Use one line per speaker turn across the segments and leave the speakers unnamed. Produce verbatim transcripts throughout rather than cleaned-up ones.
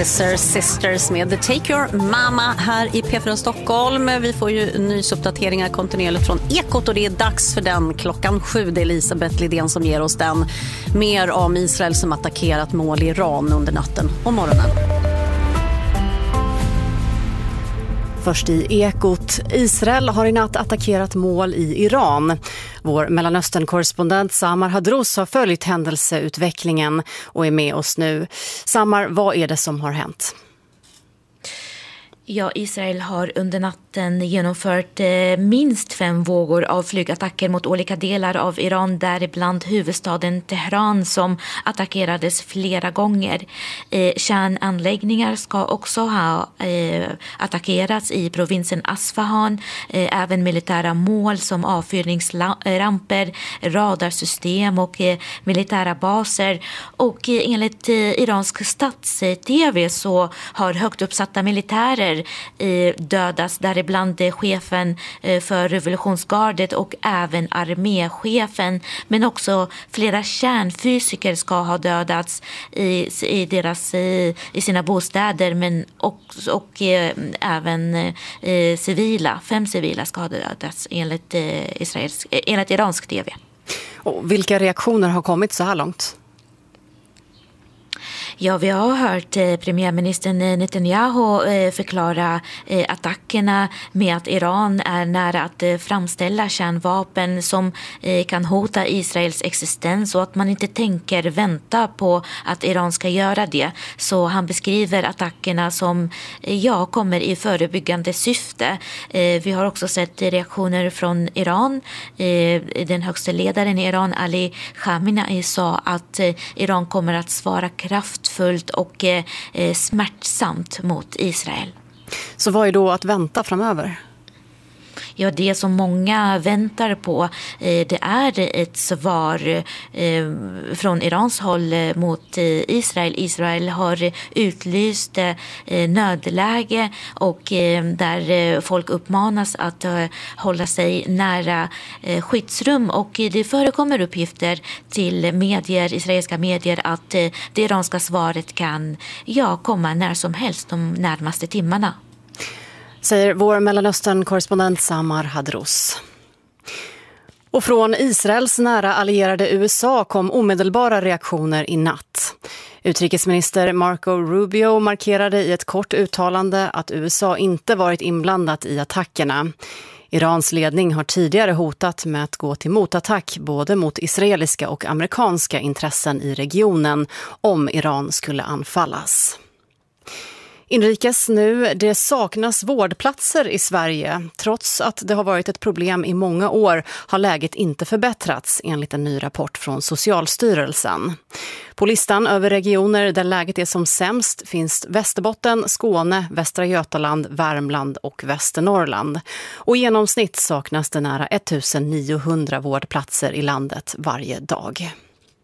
Scissor Sisters med Take Your Mama här i P fyra Stockholm. Vi får ju nysuppdateringar kontinuerligt från Ekot och det är dags för den klockan sju. Det är Elisabeth Lidén som ger oss den. Mer om Israel som attackerat mål i Iran under natten och morgonen. Först i Ekot. Israel har i natt attackerat mål i Iran. Vår Mellanöstern-korrespondent Samar Hadros har följt händelseutvecklingen och är med oss nu. Samar, vad är det som har hänt?
Ja, Israel har under natten genomfört eh, minst fem vågor av flygattacker mot olika delar av Iran, däribland huvudstaden Teheran som attackerades flera gånger. Eh, kärnanläggningar ska också ha eh, attackerats i provinsen Asfahan. Eh, även militära mål som avfyrningsramper, radarsystem och eh, militära baser. Och eh, enligt eh, iransk stats-T V så har högt uppsatta militärer dödas, däribland chefen för revolutionsgardet och även arméchefen, men också flera kärnfysiker ska ha dödats i, i, deras, i, i sina bostäder, men också, och eh, även eh, civila, fem civila ska ha dödats enligt, eh, Israels, enligt iransk T V.
Och vilka reaktioner har kommit så här långt?
Ja, vi har hört eh, premiärministern Netanyahu eh, förklara eh, attackerna med att Iran är nära att eh, framställa kärnvapen som eh, kan hota Israels existens och att man inte tänker vänta på att Iran ska göra det. Så han beskriver attackerna som eh, ja, kommer i förebyggande syfte. Eh, vi har också sett reaktioner från Iran. Eh, den högsta ledaren i Iran, Ali Khamenei, sa att eh, Iran kommer att svara kraft fullt och eh, smärtsamt mot Israel.
Så vad är då att vänta framöver?
Ja, det som många väntar på eh, det är ett svar eh, från Irans håll eh, mot eh, Israel. Israel har utlyst eh, nödläge och eh, där eh, folk uppmanas att eh, hålla sig nära eh, skyddsrum, och eh, det förekommer uppgifter till medier, israeliska medier, att eh, det iranska svaret kan ja, komma när som helst de närmaste timmarna.
Säger vår Mellanöstern-korrespondent Samar Hadros. Och från Israels nära allierade U S A kom omedelbara reaktioner i natt. Utrikesminister Marco Rubio markerade i ett kort uttalande att U S A inte varit inblandat i attackerna. Irans ledning har tidigare hotat med att gå till motattack både mot israeliska och amerikanska intressen i regionen om Iran skulle anfallas. Inrikes nu, det saknas vårdplatser i Sverige. Trots att det har varit ett problem i många år har läget inte förbättrats enligt en ny rapport från Socialstyrelsen. På listan över regioner där läget är som sämst finns Västerbotten, Skåne, Västra Götaland, Värmland och Västernorrland. Och i genomsnitt saknas det nära ettusenniohundra vårdplatser i landet varje dag.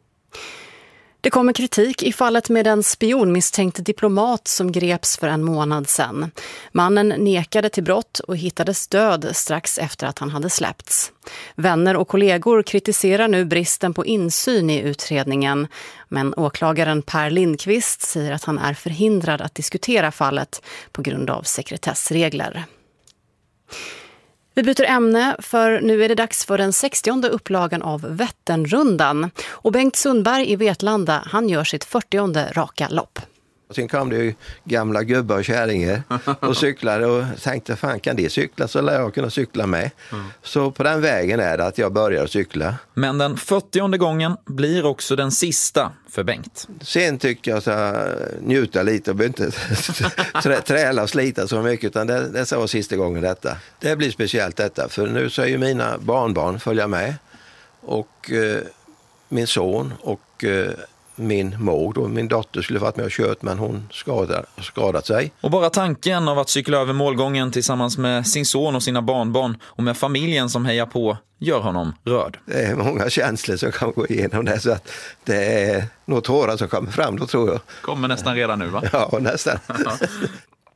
Det kommer kritik i fallet med en spionmisstänkt diplomat som greps för en månad sedan. Mannen nekade till brott och hittades död strax efter att han hade släppts. Vänner och kollegor kritiserar nu bristen på insyn i utredningen, men åklagaren Per Lindqvist säger att han är förhindrad att diskutera fallet på grund av sekretessregler. Vi byter ämne, för nu är det dags för den sextionde upplagan av Vätternrundan. Och Bengt Sundberg i Vetlanda, han gör sitt fyrtionde raka lopp.
Sen kom det ju gamla gubbar och kärringar och cyklade och tänkte, fan kan det cykla så lär jag kunna cykla med. Mm. Så på den vägen är det att jag börjar cykla.
Men den fyrtionde gången blir också den sista för Bengt.
Sen tycker jag så njuta lite och inte trä, träla och slita så mycket, utan det, det var sista gången detta. Det blir speciellt detta, för nu så är ju mina barnbarn följa med och eh, min son och eh, min mor och min dotter skulle varit med och kört, men hon skadade, skadat sig.
Och bara tanken av att cykla över målgången tillsammans med sin son och sina barnbarn och med familjen som hejar på gör honom rörd.
Det är många känslor som kan gå igenom det, så att det är något tårar som kommer fram då, tror jag.
Kommer nästan redan nu, va?
Ja, nästan.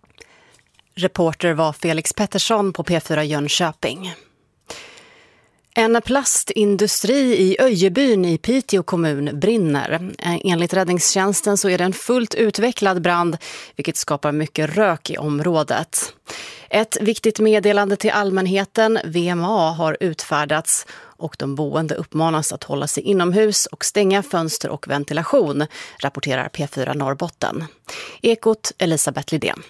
Reporter var Felix Pettersson på P fyra Jönköping. En plastindustri i Öjebyn i Piteå kommun brinner. Enligt räddningstjänsten så är det en fullt utvecklad brand, vilket skapar mycket rök i området. Ett viktigt meddelande till allmänheten, V M A, har utfärdats och de boende uppmanas att hålla sig inomhus och stänga fönster och ventilation, rapporterar P fyra Norrbotten. Ekot, Elisabeth Lidén.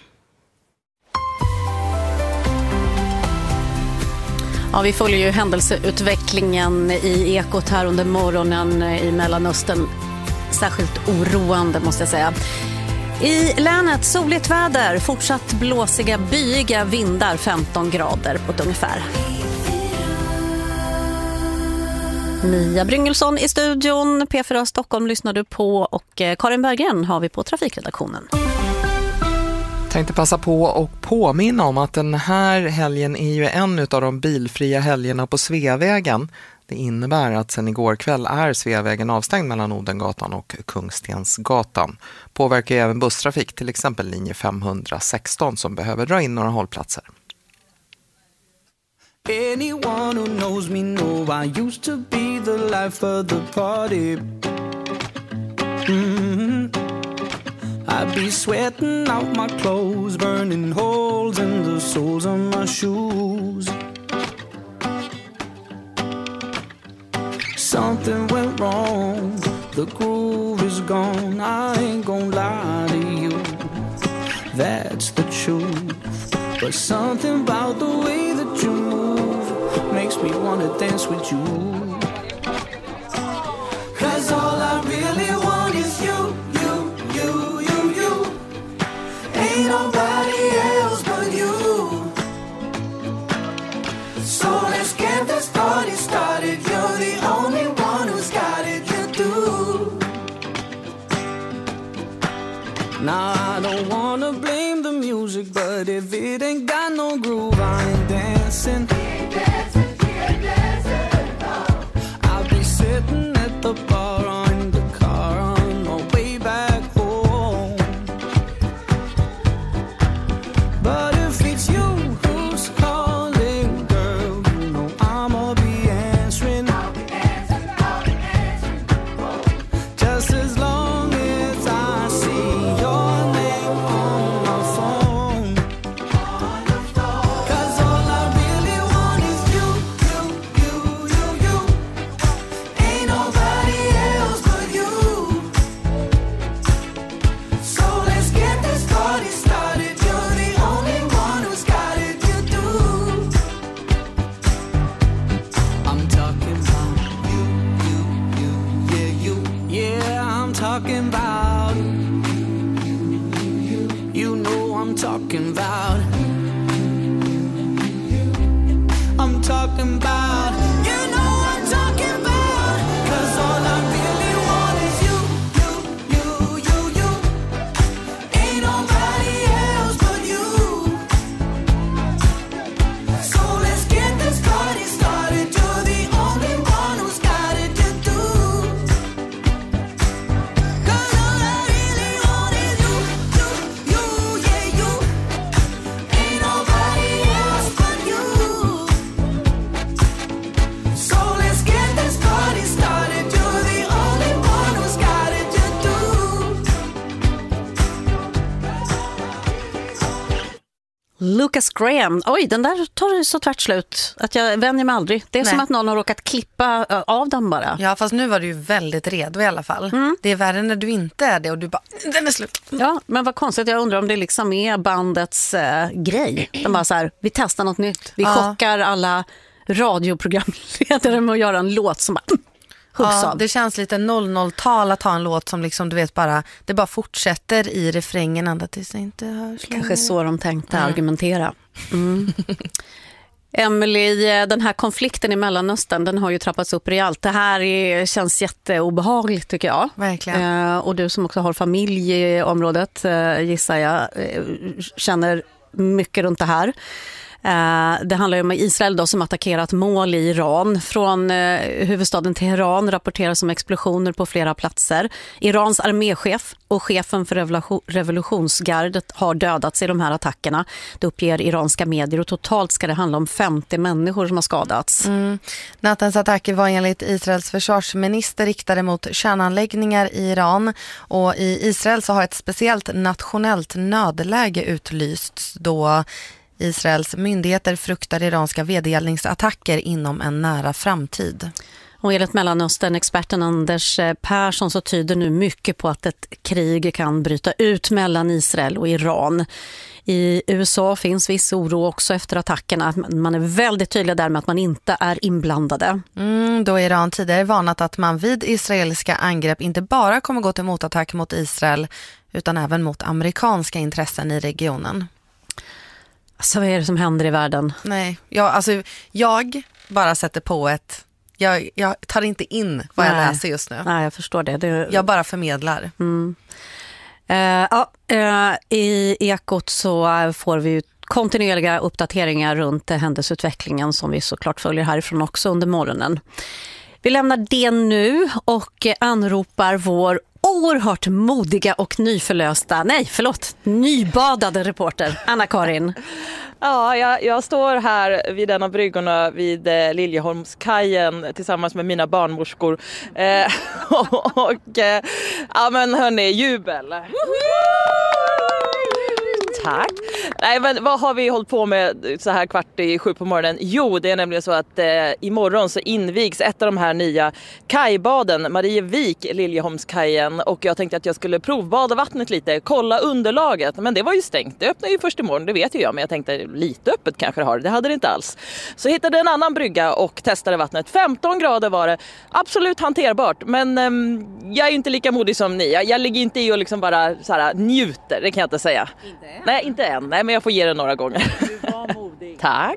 Ja, vi följer ju händelseutvecklingen i Ekot här under morgonen i Mellanöstern. Särskilt oroande måste jag säga. I länet soligt väder, fortsatt blåsiga byiga vindar, femton grader på ett ungefär. Mia Bryngelsson i studion, P fyra Stockholm lyssnar du på och Karin Berggren har vi på trafikredaktionen.
Tänkte passa på och påminna om att den här helgen är ju en av de bilfria helgerna på Sveavägen. Det innebär att sen igår kväll är Sveavägen avstängd mellan Odengatan och Kungstensgatan. Påverkar även busstrafik, till exempel linje femhundrasexton som behöver dra in några hållplatser.
Anyone who knows me know I used to be the life of the party. Mm-hmm. I'd be sweating out my clothes, burning holes in the soles of my shoes. Something went wrong, the groove is gone, I ain't gon' lie to you, that's the truth. But something about the way that you move makes me wanna dance with you. 'Cause all I really want is you, you, you, you, you. Ain't nobody else but you. So let's get this party started. You're the only one who's got it, you do. Now I don't wanna blame the music, but if it ain't got no groove, I ain't dancing. I'll be sitting at the bar or in the car on my way back home. But if it's you who's calling, girl, you know I'ma be answering. I'll be answering, I'll be answering. Just as long as I see your name on my phone. On the phone. 'Cause all I really want is you, you, you, you, you. Ain't nobody else but you. So let's get this party started. You're the only one who's got it, you do. I'm talking about you, you, you, yeah, you. Yeah, I'm talking about you know I'm talking about I'm talking about you know I'm talking about 'cause all I really want is you, you, you, you, you. Ain't nobody else but you. So let's get this party started. You're the only one who's got it to do. 'Cause all I really want is you, you, you, yeah, you. Ain't nobody else but you. So let's get this party started. You're the only one who's got it to do.
Lucas Graham. Oj, den där tar så tvärt slut att jag vänjer mig aldrig. Det är
Nej.
som att någon har råkat klippa ö, av den bara.
Ja, fast nu var du ju väldigt redo i alla fall.
Mm.
Det är värre när du inte är det och du bara, den är slut.
Ja, men vad konstigt. Jag undrar om det liksom är bandets eh, grej. De bara så här, vi testar något nytt. Vi
Ja.
chockar alla radioprogramledare med att göra en låt som bara huggs
Ja,
av.
det känns lite noll noll-tal att ha en låt som liksom, du vet bara, det bara fortsätter i refrängen ända tills det inte hörs längre.
Kanske så de tänkte
Mm.
argumentera. Mm. Emily, den här konflikten i Mellanöstern, den har ju trappats upp rejält. Det här är, känns jätteobehagligt tycker jag.
Verkligen.
Eh, och du som också har familj i området, eh, gissar jag, eh, känner mycket runt det här. Det handlar om Israel då, som attackerat mål i Iran. Från huvudstaden Teheran rapporteras om explosioner på flera platser. Irans arméchef och chefen för revolutionsgardet har dödats i de här attackerna. Det uppger iranska medier, och totalt ska det handla om femtio människor som har skadats.
Mm. Nattens attacker var enligt Israels försvarsminister riktade mot kärnanläggningar i Iran, och i Israel så har ett speciellt nationellt nödläge utlysts då Israels myndigheter fruktar iranska vedergällningsattacker inom en nära framtid.
Och enligt Mellanöstern-experten Anders Persson så tyder nu mycket på att ett krig kan bryta ut mellan Israel och Iran. I U S A finns viss oro också efter attackerna. Man är väldigt tydlig där med att man inte är inblandade.
Mm, då Iran tidigare varnat att man vid israeliska angrepp inte bara kommer gå till motattack mot Israel utan även mot amerikanska intressen i regionen.
Så vad är det som händer i världen?
Nej, jag, alltså, jag bara sätter på ett... Jag, jag tar inte in vad jag
Nej.
läser just nu.
Nej, jag förstår det. det...
Jag bara förmedlar.
Mm. Uh, ja, uh, I Ekot så får vi ju kontinuerliga uppdateringar runt händelseutvecklingen som vi såklart följer härifrån också under morgonen. Vi lämnar det nu och anropar vår oerhört modiga och nyförlösta, nej förlåt, nybadade reporter Anna-Karin.
Ja, jag, jag står här vid en av bryggorna vid eh, Liljeholmskajen tillsammans med mina barnmorskor. Eh, och, och eh, ja men hörni, jubel! Tack. Nej, men vad har vi hållit på med så här kvart i sju på morgonen? Jo, det är nämligen så att eh, imorgon så invigs ett av de här nya kajbaden, Marievik, Liljeholmskajen, och jag tänkte att jag skulle provbada vattnet lite, kolla underlaget, men det var ju stängt. Det öppnar ju först imorgon, det vet ju jag, men jag tänkte lite öppet kanske det har. Det hade det inte alls. Så hittade en annan brygga och testade vattnet. femton grader var det. Absolut hanterbart, men eh, jag är inte lika modig som ni. Jag, jag ligger inte i och liksom bara så här, njuter, det kan jag inte säga. Inte? Nej, inte än. Nej, men jag får ge det några gånger. Du var modig. Tack.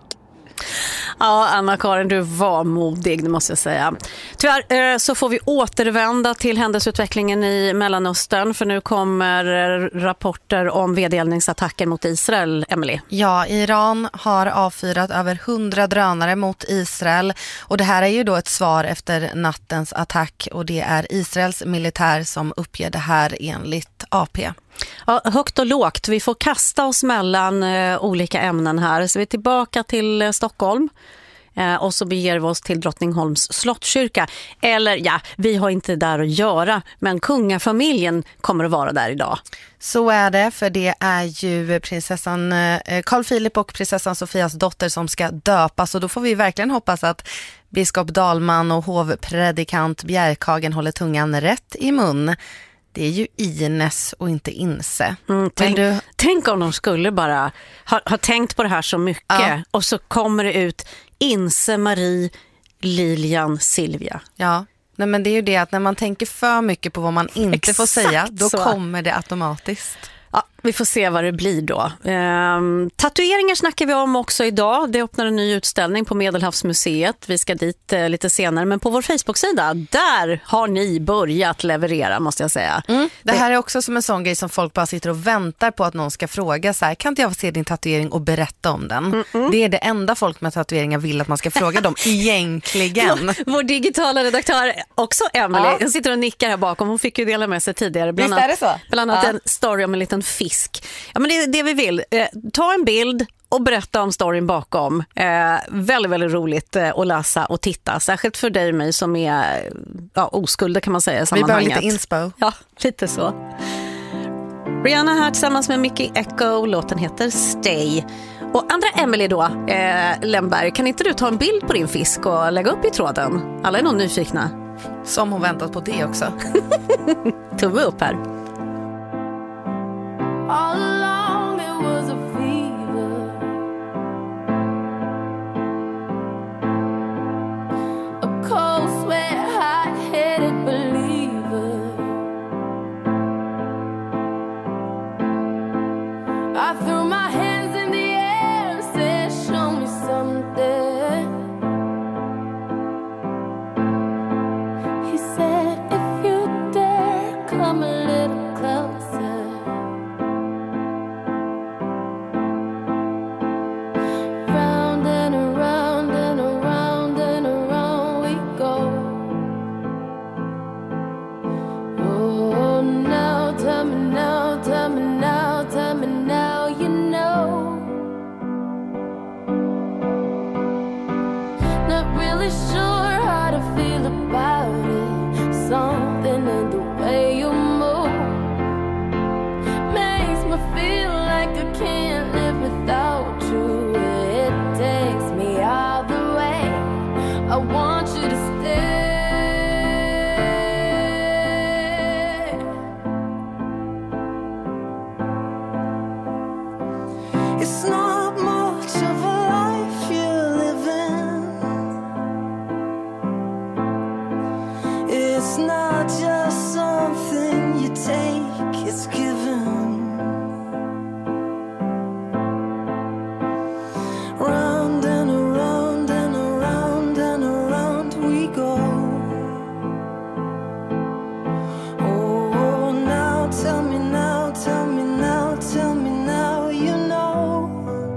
Ja, Anna-Karin, du var modig, det måste jag säga. Tyvärr så får vi återvända till händelseutvecklingen i Mellanöstern, för nu kommer rapporter om vedergällningsattacker mot Israel, Emily.
Ja, Iran har avfyrat över hundra drönare mot Israel, och det här är ju då ett svar efter nattens attack, och det är Israels militär som uppger det här enligt A P.
Ja, högt och lågt. Vi får kasta oss mellan eh, olika ämnen här. Så vi är tillbaka till eh, Stockholm eh, och så beger vi oss till Drottningholms slottskyrka. Eller ja, vi har inte där att göra, men kungafamiljen kommer att vara där idag.
Så är det, för det är ju prinsessan eh, Carl Philip och prinsessan Sofias dotter som ska döpas, och då får vi verkligen hoppas att biskop Dahlman och hovpredikant Bjärkagen håller tungan rätt i mun. Det är ju Ines och inte Inse.
Mm, tänk,
du...
tänk om de skulle bara ha, ha tänkt på det här så mycket. Ja. Och så kommer det ut Inse, Marie, Lilian, Silvia.
Ja, nej, men det är ju det att när man tänker för mycket på vad man inte Exakt får säga, då så. kommer det automatiskt.
Ja, vi får se vad det blir då. Ehm, tatueringar snackar vi om också idag. Det öppnar en ny utställning på Medelhavsmuseet. Vi ska dit eh, lite senare. Men på vår Facebook-sida, där har ni börjat leverera, måste jag säga.
Mm, det här är också som en sån grej som folk bara sitter och väntar på att någon ska fråga så här: kan inte jag få se din tatuering och berätta om den? Mm-mm. Det är det enda folk med tatueringar vill att man ska fråga dem egentligen.
Vår, vår digitala redaktör, också Emily, ja. Hon sitter och nickar här bakom. Hon fick ju dela med sig tidigare. Bland
Visst är det så?
Bland annat
ja.
en story om en liten fisk. Ja, men det är det vi vill. Eh, ta en bild och berätta om storyn bakom. Eh, väldigt, väldigt roligt eh, att läsa och titta. Särskilt för dig och mig som är ja, oskulda kan man säga i sammanhanget.
Vi behöver lite inspo.
Ja, lite så. Rihanna här tillsammans med Mickey Echo. Låten heter Stay. Och andra Emily då, eh, Lemberg, kan inte du ta en bild på din fisk och lägga upp i tråden? Alla är nog nyfikna.
Som hon väntat på det också.
Tumme upp här.
All along it was a fever, a cold sweat, hot-headed believer. I threw my hands in the air and said, show me something. He said, if you dare, come a little closer. without you. It takes me all the way. I want you to stay. It's not much of a life you're living. It's not just something you take, it's given. Round and around and around and around we go. Oh, now tell me now, tell me now, tell me now, you know.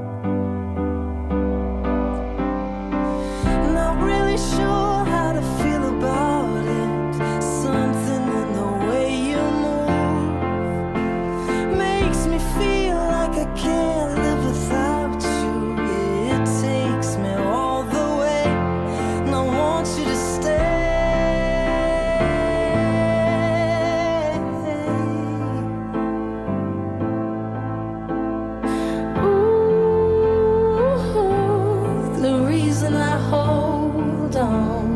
Not really sure how to feel about it. Something in the way you move makes me feel like I can't live without you. It takes me all the way, and I want you to stay. Ooh, the reason I hold on.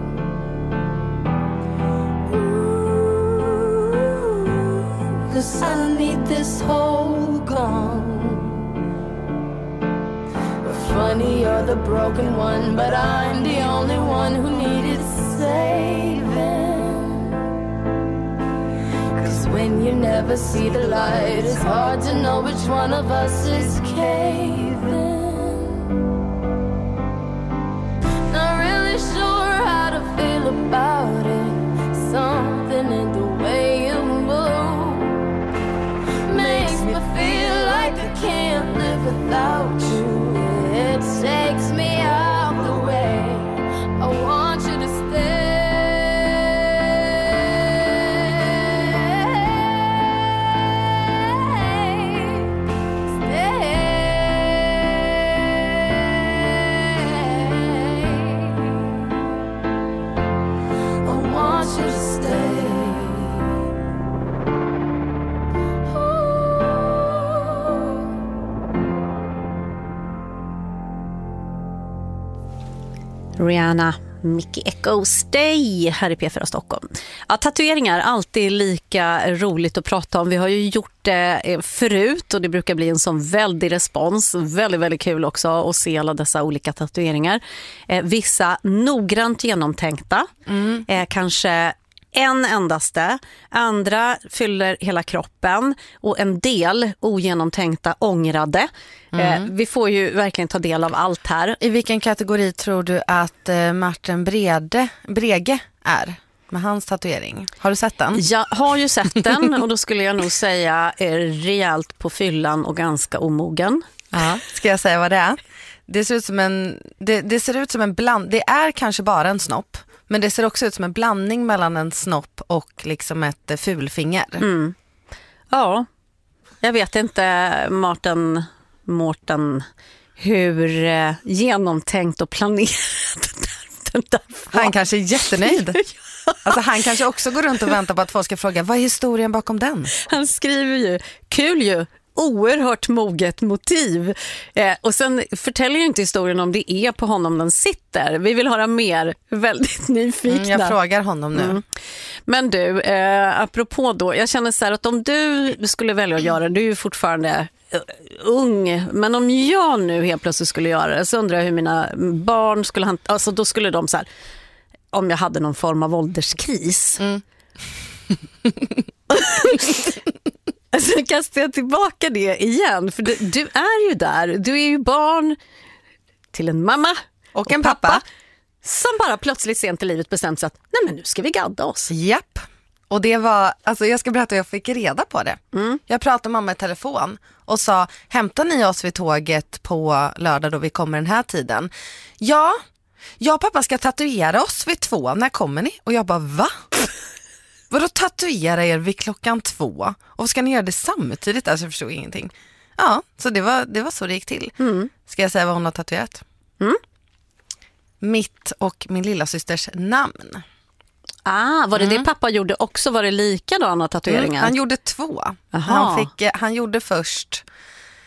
Ooh, 'cause I need this hole gone. Funny, you're the broken one, but I'm the only one who needed saving. 'Cause when you never see the light, it's hard to know which one of us is caving. Not really sure how to feel about it. Something in the way you move makes me feel like I can't live without you. It takes me out the way. I want you to stay. Stay. I want you to stay.
Rihanna, Mickey Echo, Stay här i P fyra Stockholm. Ja, tatueringar, alltid lika roligt att prata om. Vi har ju gjort det förut och det brukar bli en sån väldig respons. Väldigt, väldigt kul också att se alla dessa olika tatueringar. Eh, vissa noggrant genomtänkta, mm. eh, kanske en endaste, andra fyller hela kroppen och en del ogenomtänkta ångrade. Mm. Eh, vi får ju verkligen ta del av allt här.
I vilken kategori tror du att eh, Martin Brede, Brege är med hans tatuering? Har du sett den?
Jag har ju sett den och då skulle jag nog säga eh, rejält på fyllan och ganska omogen.
Ja, ska jag säga vad det är? Det ser ut som en, det, det ser ut som en bland, det är kanske bara en snopp. Men det ser också ut som en blandning mellan en snopp och liksom ett eh, fulfinger.
Mm. Ja, jag vet inte, Martin, Mårten, hur eh, genomtänkt och planerat den där var.
Han kanske är jättenöjd. Alltså han kanske också går runt och väntar på att folk ska fråga, vad är historien bakom den?
Han skriver ju, kul ju. Oerhört moget motiv. Eh, och sen förtäljer ju inte historien om det är på honom den sitter. Vi vill höra mer. Väldigt nyfikna.
Mm, jag frågar honom nu. Mm.
Men du, eh, apropå då, jag känner så här att om du skulle välja att göra det, du är ju fortfarande uh, ung, men om jag nu helt plötsligt skulle göra det så undrar jag hur mina barn skulle han, alltså då skulle de så här, om jag hade någon form av ålderskris. Mm. Alltså kastar jag tillbaka det igen. För du, du är ju där. Du är ju barn till en mamma och en och pappa, pappa som bara plötsligt sent i livet bestämt sig att nej men nu ska vi gadda oss.
Japp. Och det var, alltså jag ska berätta hur jag fick reda på det. Mm. Jag pratade med mamma i telefon och sa, hämtar ni oss vid tåget på lördag då vi kommer den här tiden? Ja, jag och pappa ska tatuera oss vid två. När kommer ni? Och jag bara, va? Vadå tatuera er vid klockan två? Och ska ni göra det samtidigt? Alltså jag förstod ingenting. Ja, så det var, det var så det gick till. Mm. Ska jag säga vad hon har tatuerat? Mm. Mitt och min lilla systers namn.
Ah, var det mm. det pappa gjorde också? Var det likadana tatueringar? Mm,
han gjorde två. Han, fick, han gjorde först...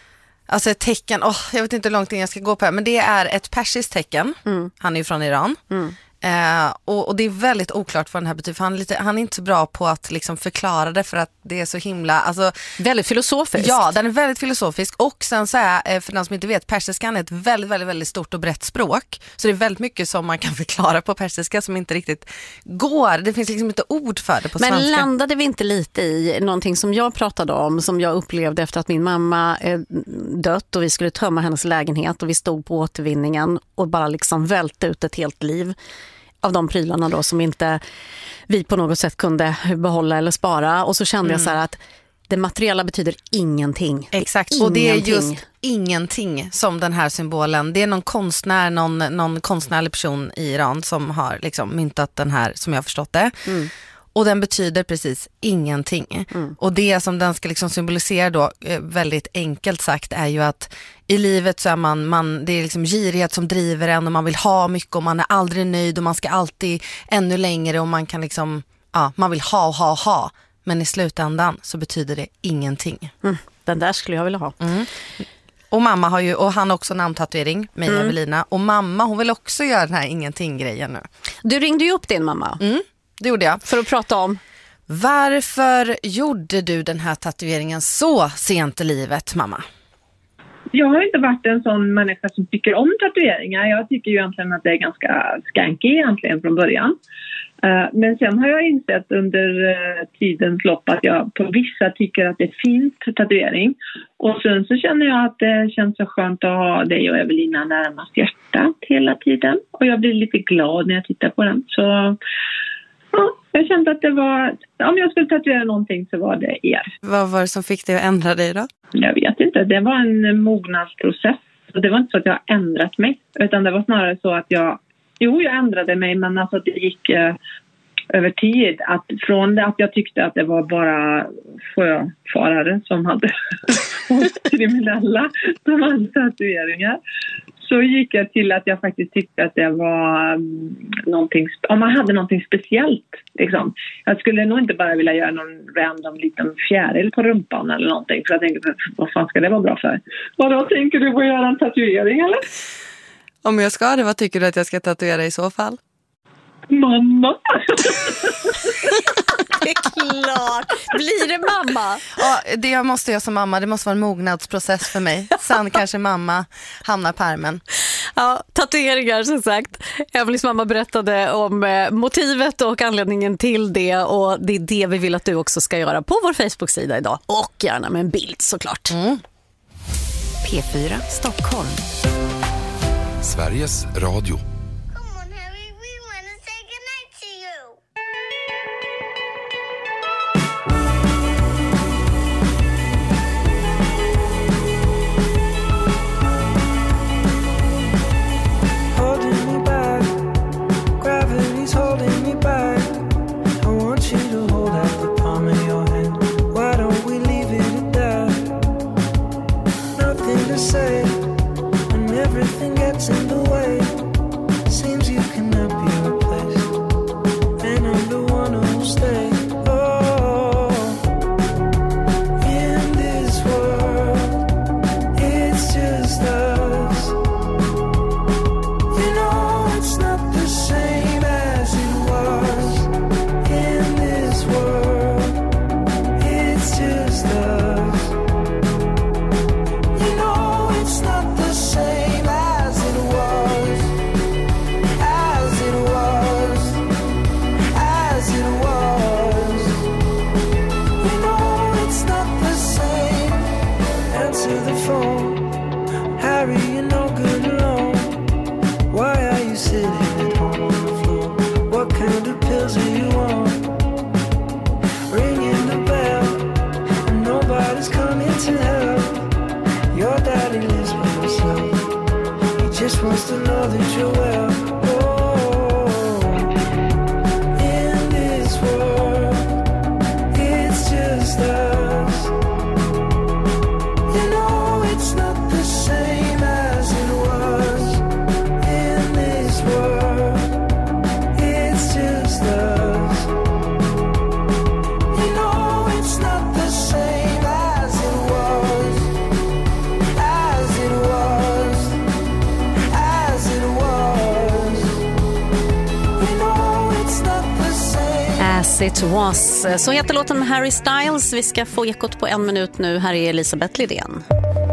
Alltså ett tecken, oh, jag vet inte hur långt jag ska gå på här, men det är ett persiskt tecken. Mm. Han är ju från Iran. Mm. Eh, och, och det är väldigt oklart vad den här betyder, för han är, lite, han är inte så bra på att liksom förklara det, för att det är så himla alltså,
väldigt filosofiskt.
Ja, den är väldigt filosofisk. Och sen så är, för den som inte vet, persiskan är ett väldigt, väldigt, väldigt stort och brett språk, så det är väldigt mycket som man kan förklara på persiska som inte riktigt går. Det finns liksom inte ord för det på
Men
svenska.
Men landade vi inte lite i någonting som jag pratade om, som jag upplevde efter att min mamma är dött och vi skulle tömma hennes lägenhet och vi stod på återvinningen och bara liksom välte ut ett helt liv av de prylarna då som inte vi på något sätt kunde behålla eller spara, och så kände mm. jag så här att det materiella betyder ingenting.
Exakt,
ingenting.
Och det är just ingenting som den här symbolen, det är någon konstnär, någon, någon konstnärlig person i Iran som har liksom myntat den här, som jag har förstått det. Mm. Och den betyder precis ingenting. Mm. Och det som den ska liksom symbolisera då, väldigt enkelt sagt, är ju att i livet så är man, man det är liksom girighet som driver en, och man vill ha mycket och man är aldrig nöjd och man ska alltid ännu längre och man kan liksom, ja, man vill ha, ha, ha. Men i slutändan så betyder det ingenting.
Mm. Den där skulle jag vilja ha.
Mm. Och mamma har ju, och han har också namntatuering, Meja mm. Evelina. Och mamma, hon vill också göra den här ingenting-grejen nu.
Du ringde ju upp din mamma.
Mm. Det gjorde jag.
För att prata om
varför gjorde du den här tatueringen så sent i livet, mamma?
Jag har inte varit en sån människa som tycker om tatueringar. Jag tycker ju egentligen att det är ganska skanky egentligen från början. Men sen har jag insett under tidens lopp att jag på vissa tycker att det är fint tatuering. Och sen så känner jag att det känns så skönt att ha dig och Evelina närmast hjärtat hela tiden. Och jag blir lite glad när jag tittar på den. Så ja, jag kände att det var, om jag skulle tatuera någonting så var det er.
Vad var det som fick dig att ändra dig då?
Jag vet inte, det var en mognadsprocess. Och det var inte så att jag ändrat mig, utan det var snarare så att jag, jo jag ändrade mig, men alltså det gick eh, över tid. Att från det att jag tyckte att det var bara sjöfarare som hade kriminella som hade tatueringar, så gick jag till att jag faktiskt tyckte att det var um, någonting, om man hade någonting speciellt liksom. Jag skulle nog inte bara vilja göra någon random liten fjäril på rumpan eller någonting, för jag tänkte, vad fan ska det vara bra för? Vad då, tänker du på att göra en tatuering eller?
Om jag ska det, vad tycker du att jag ska tatuera i så fall?
Mamma.
Det är klart. Blir det mamma?
Ja, det jag måste göra som mamma, det måste vara en mognadsprocess för mig. Sen kanske mamma hamnar på ärmen.
Ja, tatueringar som sagt. Emelies mamma berättade om eh, motivet och anledningen till det, och det är det vi vill att du också ska göra på vår Facebook-sida idag. Och gärna med en bild såklart. Mm.
P fyra Stockholm.
Sveriges Radio.
As
As it was. Så heter låten med Harry Styles. Vi ska få ekot på en minut nu. Här är Elisabeth Lidén.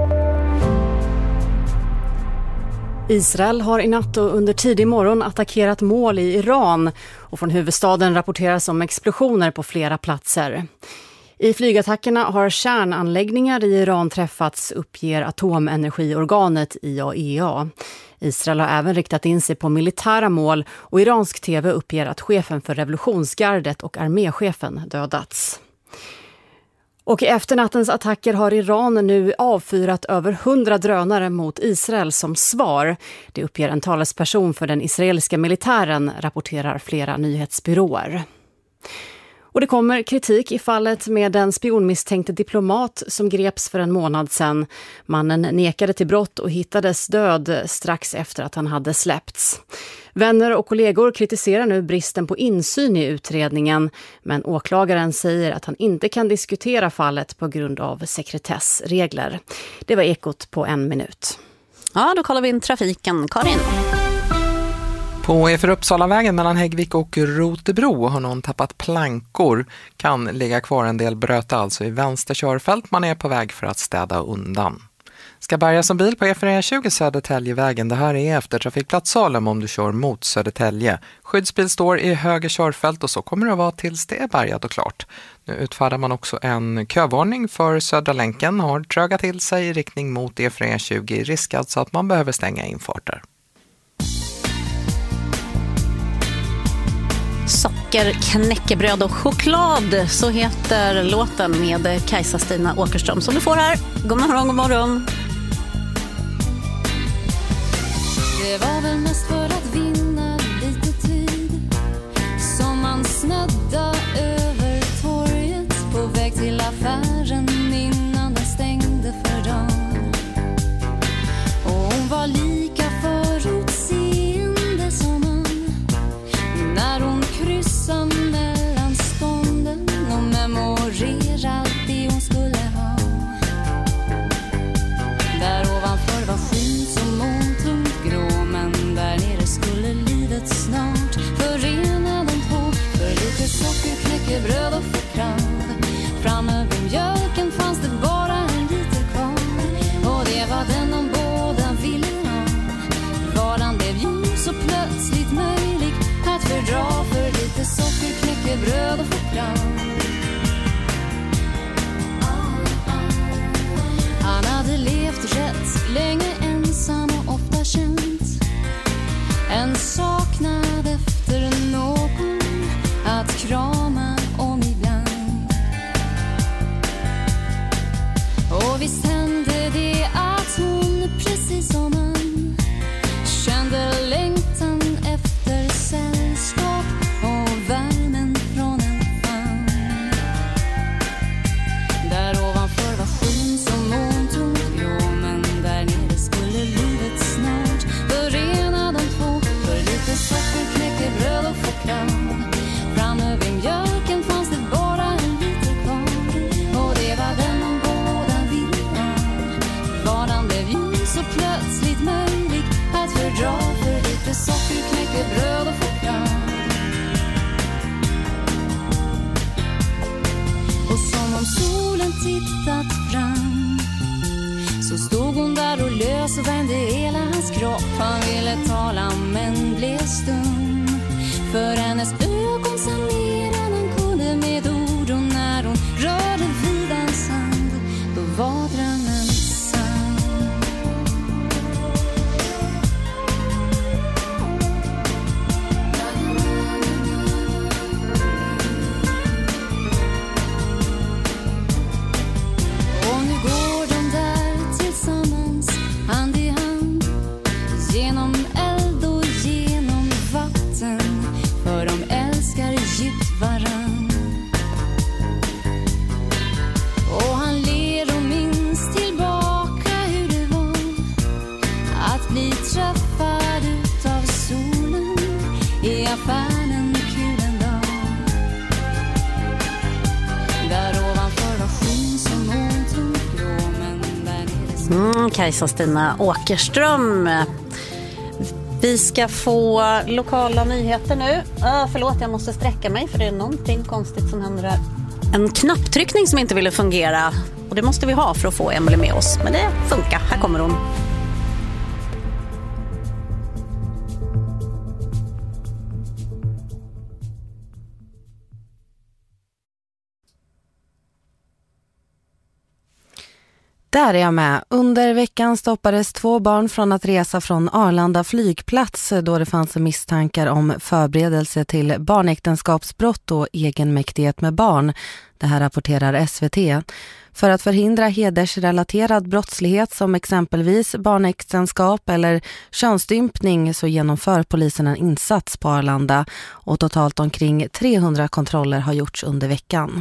Israel har i natt och under tidig morgon attackerat mål i Iran och från huvudstaden rapporteras om explosioner på flera platser. I flygattackerna har kärnanläggningar i Iran träffats, uppger atomenergiorganet I A E A. Israel har även riktat in sig på militära mål och iransk tv uppger att chefen för revolutionsgardet och arméchefen dödats. Och efter nattens attacker har Iran nu avfyrat över hundra drönare mot Israel som svar. Det uppger en talesperson för den israeliska militären, rapporterar flera nyhetsbyråer. Och det kommer kritik i fallet med den spionmisstänkte diplomat som greps för en månad sedan. Mannen nekade till brott och hittades död strax efter att han hade släppts. Vänner och kollegor kritiserar nu bristen på insyn i utredningen, men åklagaren säger att han inte kan diskutera fallet på grund av sekretessregler. Det var ekot på en minut.
Ja, då kollar vi in trafiken. Karin.
På E för Uppsalavägen mellan Häggvik och Rotebro har någon tappat plankor. Kan ligga kvar en del bröta alltså i vänster körfält. Man är på väg för att städa undan. Ska bärga som bil på E fyra tjugo Södertäljevägen. Det här är efter trafikplats Salem om du kör mot Södertälje. Skyddsbil står i höger körfält och så kommer det att vara tills det är bärgat och klart. Nu utfärdar man också en kövarning för Södra länken. Har trögat till sig i riktning mot E fyra tjugo. Riskat så att man behöver stänga infarter.
Socker, knäckebröd och choklad, så heter låten med Kajsa Stina Åkerström som du får här. God morgon, god morgon.
Det var väl mest för att vinna lite tid som man snödda över torget på väg till affären innan den stängde för dagen. Och hon var lika förutseende som han när hon kryssade mellan stånden och memorerade det hon skulle ha. Där ovanför var skyn som måntungt grå, men där nere skulle livet snart förena de två. För lite socker, knäckebröd och choklad, framöver mjölken fanns det bara en liter kvar. Och det var den de båda ville ha. Varan blev ju så plötsligt möjlig att fördra, för lite socker, knäckebröd och choklad. Han hade levt rätt länge ensam och ofta känt en saknad efter någon att krama om ibland. Och visst hände det att hon, precis som han, kände längtan efter sällskap och värmen från en famn. Där ovanför var skyn som måntungt grå, men där nere skulle livet snart förena de två. För lite socker, knäckebröd och choklad, framöver mjölken fanns det bara en liter kvar. Och det var den de båda ville ha. Varan blev ju så plötsligt möjlig att fördra, för lite socker, knäckebröd och choklad. Och som om solen tittat fram så stod hon där och lös och vände hela hans kropp. Han ville tala men blev stum, för hennes ögon sa mer än han kunde med ord. Och när hon rörde vid hans hand, då var drömmen sann. Och nu går de där tillsammans, hand i hand, genom eld och genom vatten, för de älskar djupt varann. Och han ler och minns tillbaka hur det var att bli träffad utav solen i affären en kul dag. Där ovanför var skyn som måntungt grå, men där nere...
Mm, Kajsa Stina Åkerström. Vi ska få lokala nyheter nu. Uh, förlåt, jag måste sträcka mig för det är någonting konstigt som händer här. En knapptryckning som inte ville fungera. Och det måste vi ha för att få Emily med oss. Men det funkar. Här kommer hon.
Där är jag med. Under veckan stoppades två barn från att resa från Arlanda flygplats då det fanns misstankar om förberedelse till barnäktenskapsbrott och egenmäktighet med barn. Det här rapporterar S V T. För att förhindra hedersrelaterad brottslighet som exempelvis barnäktenskap eller könsstympning så genomför polisen en insats på Arlanda och totalt omkring trehundra kontroller har gjorts under veckan.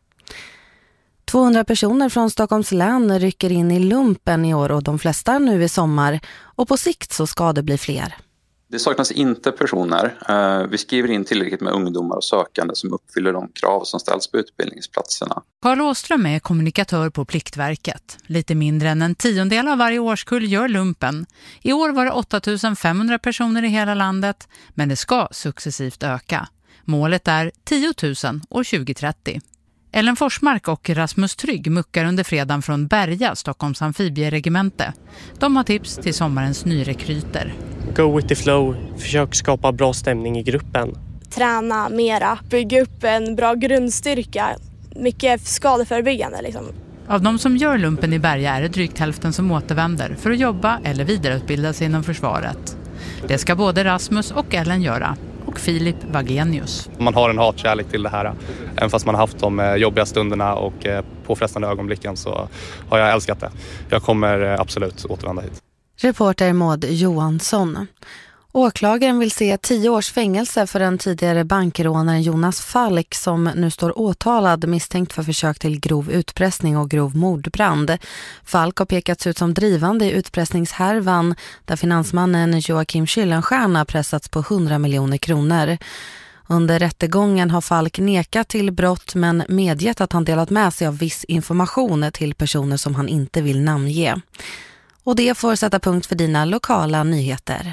tvåhundra personer från Stockholms län rycker in i lumpen i år och de flesta nu i sommar. Och på sikt så ska det bli fler.
Det saknas inte personer. Vi skriver in tillräckligt med ungdomar och sökande som uppfyller de krav som ställs på utbildningsplatserna.
Carl Åström är kommunikatör på Pliktverket. Lite mindre än en tiondel av varje årskull gör lumpen. I år var det åtta tusen femhundra personer i hela landet, men det ska successivt öka. Målet är tio tusen år tjugo trettio. Ellen Forsmark och Rasmus Trygg muckar under fredagen från Berga, Stockholms amfibieregemente. De har tips till sommarens nyrekryter.
Go with the flow, försök skapa bra stämning i gruppen.
Träna mera, bygga upp en bra grundstyrka, mycket skadeförebyggande liksom.
Av de som gör lumpen i Berga är det drygt hälften som återvänder för att jobba eller vidareutbilda sig inom försvaret. Det ska både Rasmus och Ellen göra. Och Filip Wagenius.
Man har en hatkärlek till det här. Även fast man har haft de jobbiga stunderna och påfrestande ögonblicken så har jag älskat det. Jag kommer absolut återvända hit.
Reporter Maud Johansson. Åklagaren vill se tio års fängelse för den tidigare bankrånaren Jonas Falk som nu står åtalad misstänkt för försök till grov utpressning och grov mordbrand. Falk har pekats ut som drivande i utpressningshärvan där finansmannen Joakim Kyllenstierna pressats på hundra miljoner kronor. Under rättegången har Falk nekat till brott men medgett att han delat med sig av viss information till personer som han inte vill namnge. Och det får sätta punkt för dina lokala nyheter.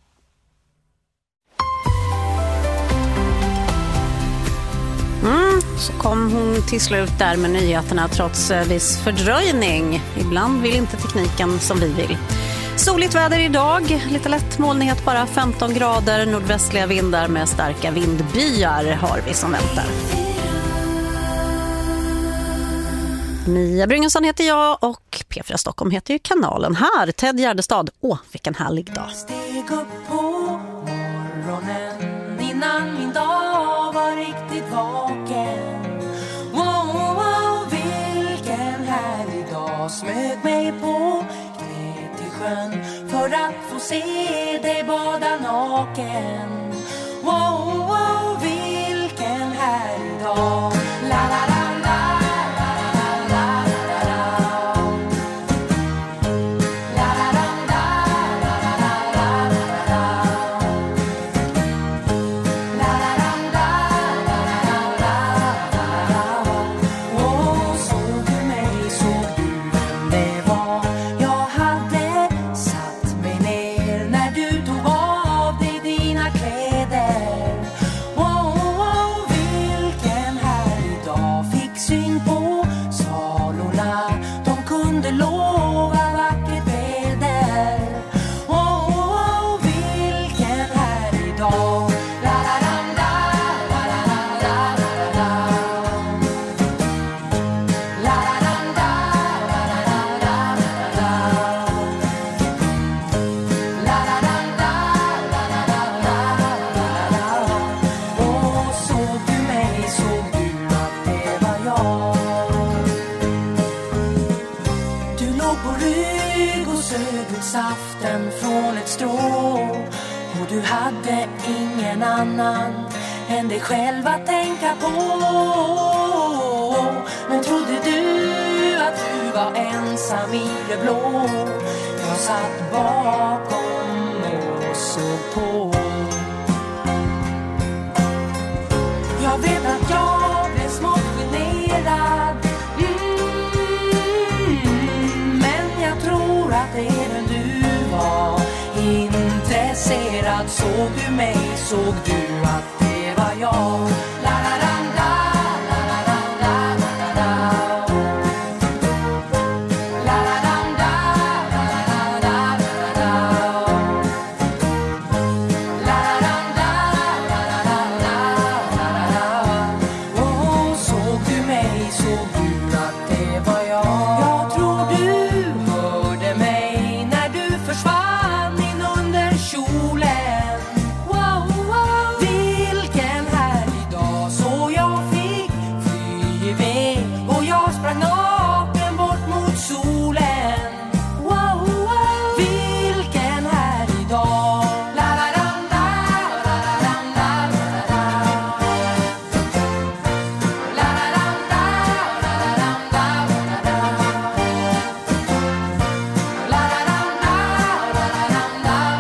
Mm, så kom hon till slut där med nyheterna trots viss fördröjning. Ibland vill inte tekniken som vi vill. Soligt väder idag, lite lätt molnighet, bara femton grader, nordvästliga vindar med starka vindbyar har vi som väntar. Mia Bryngelsson heter jag och P fyra Stockholm heter ju kanalen här. Ted Gärdestad, åh vilken härlig dag.
Steg upp på morgonen innan min dag var riktigt vaken. Wow, wow, vilken härlig dag. Smög mig på knä till sjön för att få se dig bada naken. Wow, wow, vilken härlig dag. La la la. Saften från ett strå och du hade ingen annan än dig själv att tänka på. Men trodde du att du var ensam i det blå? Jag satt bakom och såg på. Jag vet att jag blev smått generad, mm, men jag tror att även du var intresserad. att såg du mig, såg du att det var jag. La la la la la la la la la la. La la la la la la la la la. La la la la la la la la la. Oh, såg du mig, såg du att det var jag. Jag tror du hörde mig när du försvann in under kjolen. Wow, wow. Vilken härlig dag, så jag fick fly iväg och jag sprang naken bort mot solen. Wow, wow. Vilken härlig dag. La la la la la la la la la. La la la la la la la la la. La la la la la la la la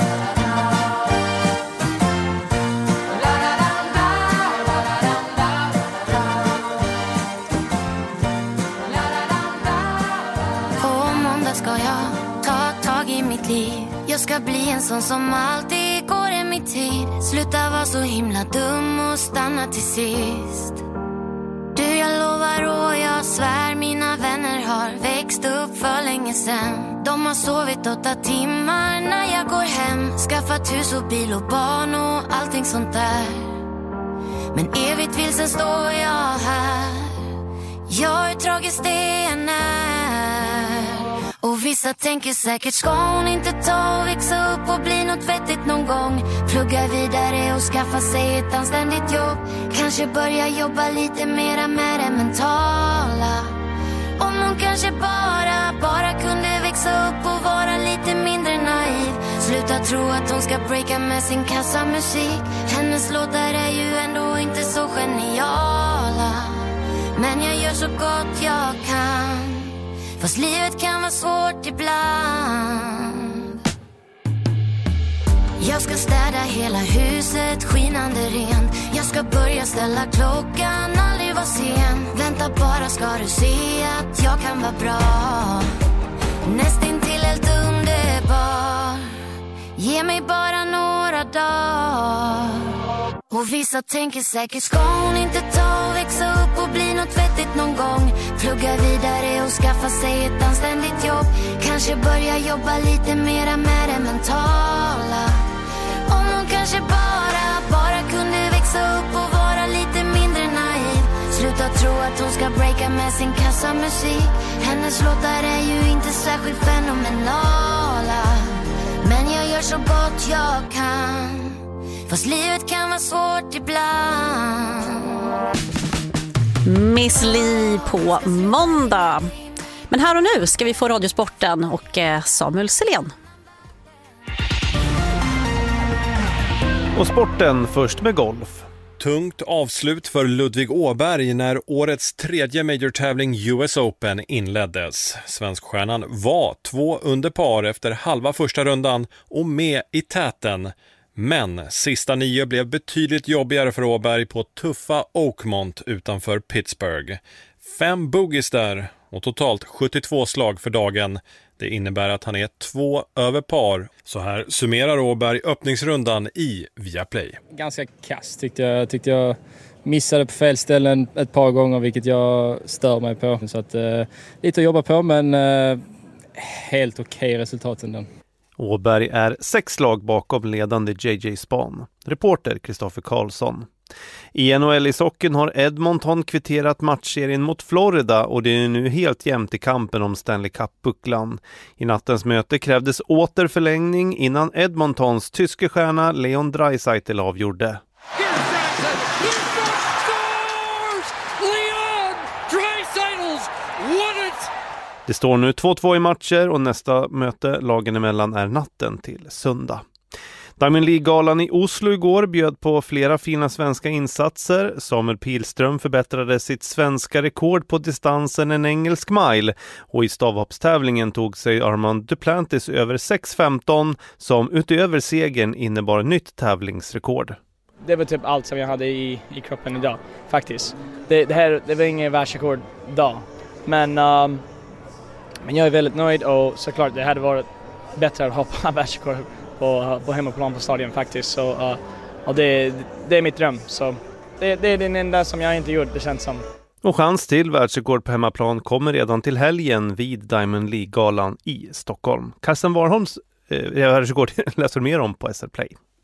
la.
På måndag ska jag ta tag i mitt liv. Jag ska bli en sån som alltid går i mitt tid. Sluta vara så himla dum och stanna till sist. Du, jag lovar och jag svär, mina vänner har växt upp för länge sen. De har sovit åtta timmar när jag går hem. Skaffat hus och bil och barn och allting sånt där. Men evigt vilsen står jag här. Jag är tragiskt det än är. Och vissa tänker säkert, ska hon inte ta och växa upp och bli något vettigt någon gång? Plugga vidare och skaffa sig ett anständigt jobb. Kanske börja jobba lite mera med det mentala. Om hon kanske bara, bara kunde växa upp och vara lite mindre naiv. Sluta tro att hon ska breaka med sin kassamusik. Hennes låtar är ju ändå inte så geniala. Men jag gör så gott jag kan. Fast livet kan vara svårt ibland. Jag ska städa hela huset skinande rent. Jag ska börja ställa klockan, aldrig vara sen. Vänta bara ska du se att jag kan vara bra. Nästintill helt underbar. Ge mig bara några dagar. Och vissa tänker säkert, ska hon inte ta och växa upp och bli något vettigt någon gång? Plugga vidare och skaffa sig ett anständigt jobb. Kanske börja jobba lite mera med det mentala. Om hon kanske bara, bara kunde växa upp och vara lite mindre naiv. Sluta tro att hon ska breaka med sin kassamusik. Hennes låtar är ju inte särskilt fenomenala. Men jag gör så gott jag kan. Fast livet kan vara svårt ibland.
Miss Li på måndag. Men här och nu ska vi få Radiosporten och Samuel Selén.
Och sporten först med golf. Tungt avslut för Ludvig Åberg när årets tredje major-tävling U S Open inleddes. Svenskstjärnan var två under par efter halva första rundan och med i täten. Men sista nio blev betydligt jobbigare för Åberg på tuffa Oakmont utanför Pittsburgh. Fem bogeys där och totalt sjuttiotvå slag för dagen. Det innebär att han är två över par. Så här summerar Åberg öppningsrundan i Viaplay.
Ganska kast tyckte jag. Tyckte jag missade på fel ställen ett par gånger, vilket jag stör mig på. Så att, eh, lite att jobba på, men eh, helt okej resultat ändå.
Åberg är sex slag bakom ledande J J Span. Reporter Kristoffer Karlsson. I N H L i socken har Edmonton kvitterat matchserien mot Florida och det är nu helt jämnt i kampen om Stanley Cup-bucklan. I nattens möte krävdes åter förlängning innan Edmontons tyske stjärna Leon Draisaitl avgjorde. Det står nu två två i matcher och nästa möte lagen emellan är natten till söndag. Diamond League-galan i Oslo igår bjöd på flera fina svenska insatser. Samuel Pilström förbättrade sitt svenska rekord på distansen en engelsk mile. Och i stavhoppstävlingen tog sig Armand Duplantis över sex femton som utöver segern innebar nytt tävlingsrekord.
Det var typ allt som jag hade i, i kroppen idag, faktiskt. Det, det, här, det var ingen världsrekord idag. Men, um, men jag är väldigt nöjd och såklart det hade varit bättre att hoppa världsrekord
på, på hemmaplan på stadion faktiskt. Så uh, och det, det är mitt dröm. Så det, det är den enda som jag inte gjort, det känns som.
Och chans till världsrekord på hemmaplan kommer redan till helgen vid Diamond League-galan i Stockholm. Karsten Warholms eh, världsrekord läser mer om på S R Play.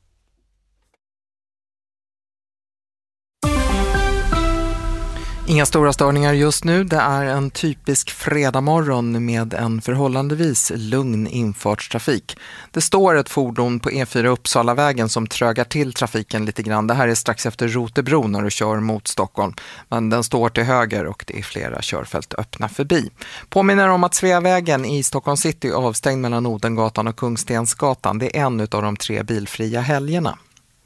Inga stora störningar just nu. Det är en typisk fredagmorgon med en förhållandevis lugn infartstrafik. Det står ett fordon på E fyra Uppsalavägen som trögar till trafiken lite grann. Det här är strax efter Rotebro när du kör mot Stockholm. Men den står till höger och det är flera körfält öppna förbi. Påminner om att Sveavägen i Stockholm city är avstängd mellan Odengatan och Kungstensgatan. Det är en av de tre bilfria helgerna.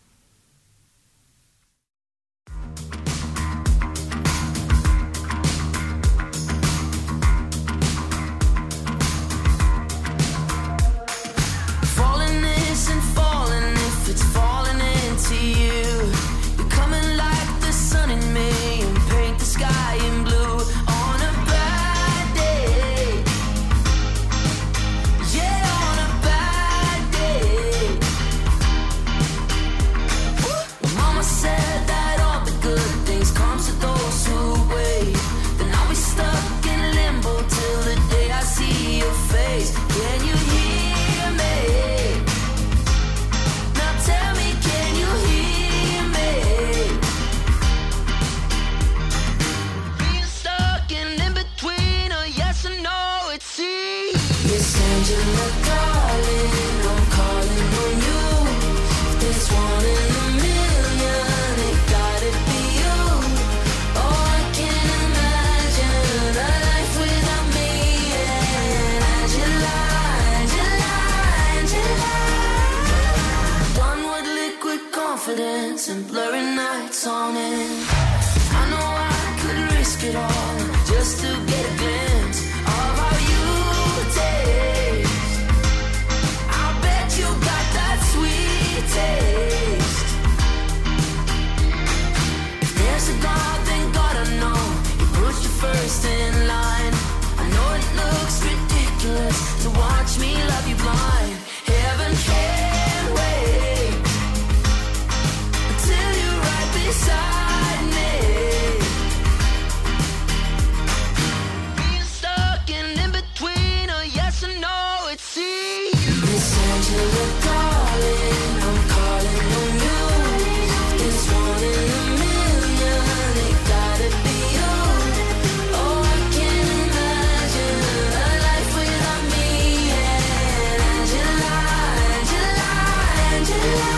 And blurry nights on it. I know I could risk it all just to get a glimpse of how you taste. I bet you got that sweet taste. If there's a God, then God I know He put you first in line. I know it looks ridiculous to watch me love you blind. Heaven can't wait till you're right beside me. Being stuck and in between a yes and no, it's see. Miss Angela, darling, I'm calling on you. It's one in a million, it gotta be you. Oh, I can't imagine a life without me and Angela, Angela, Angela.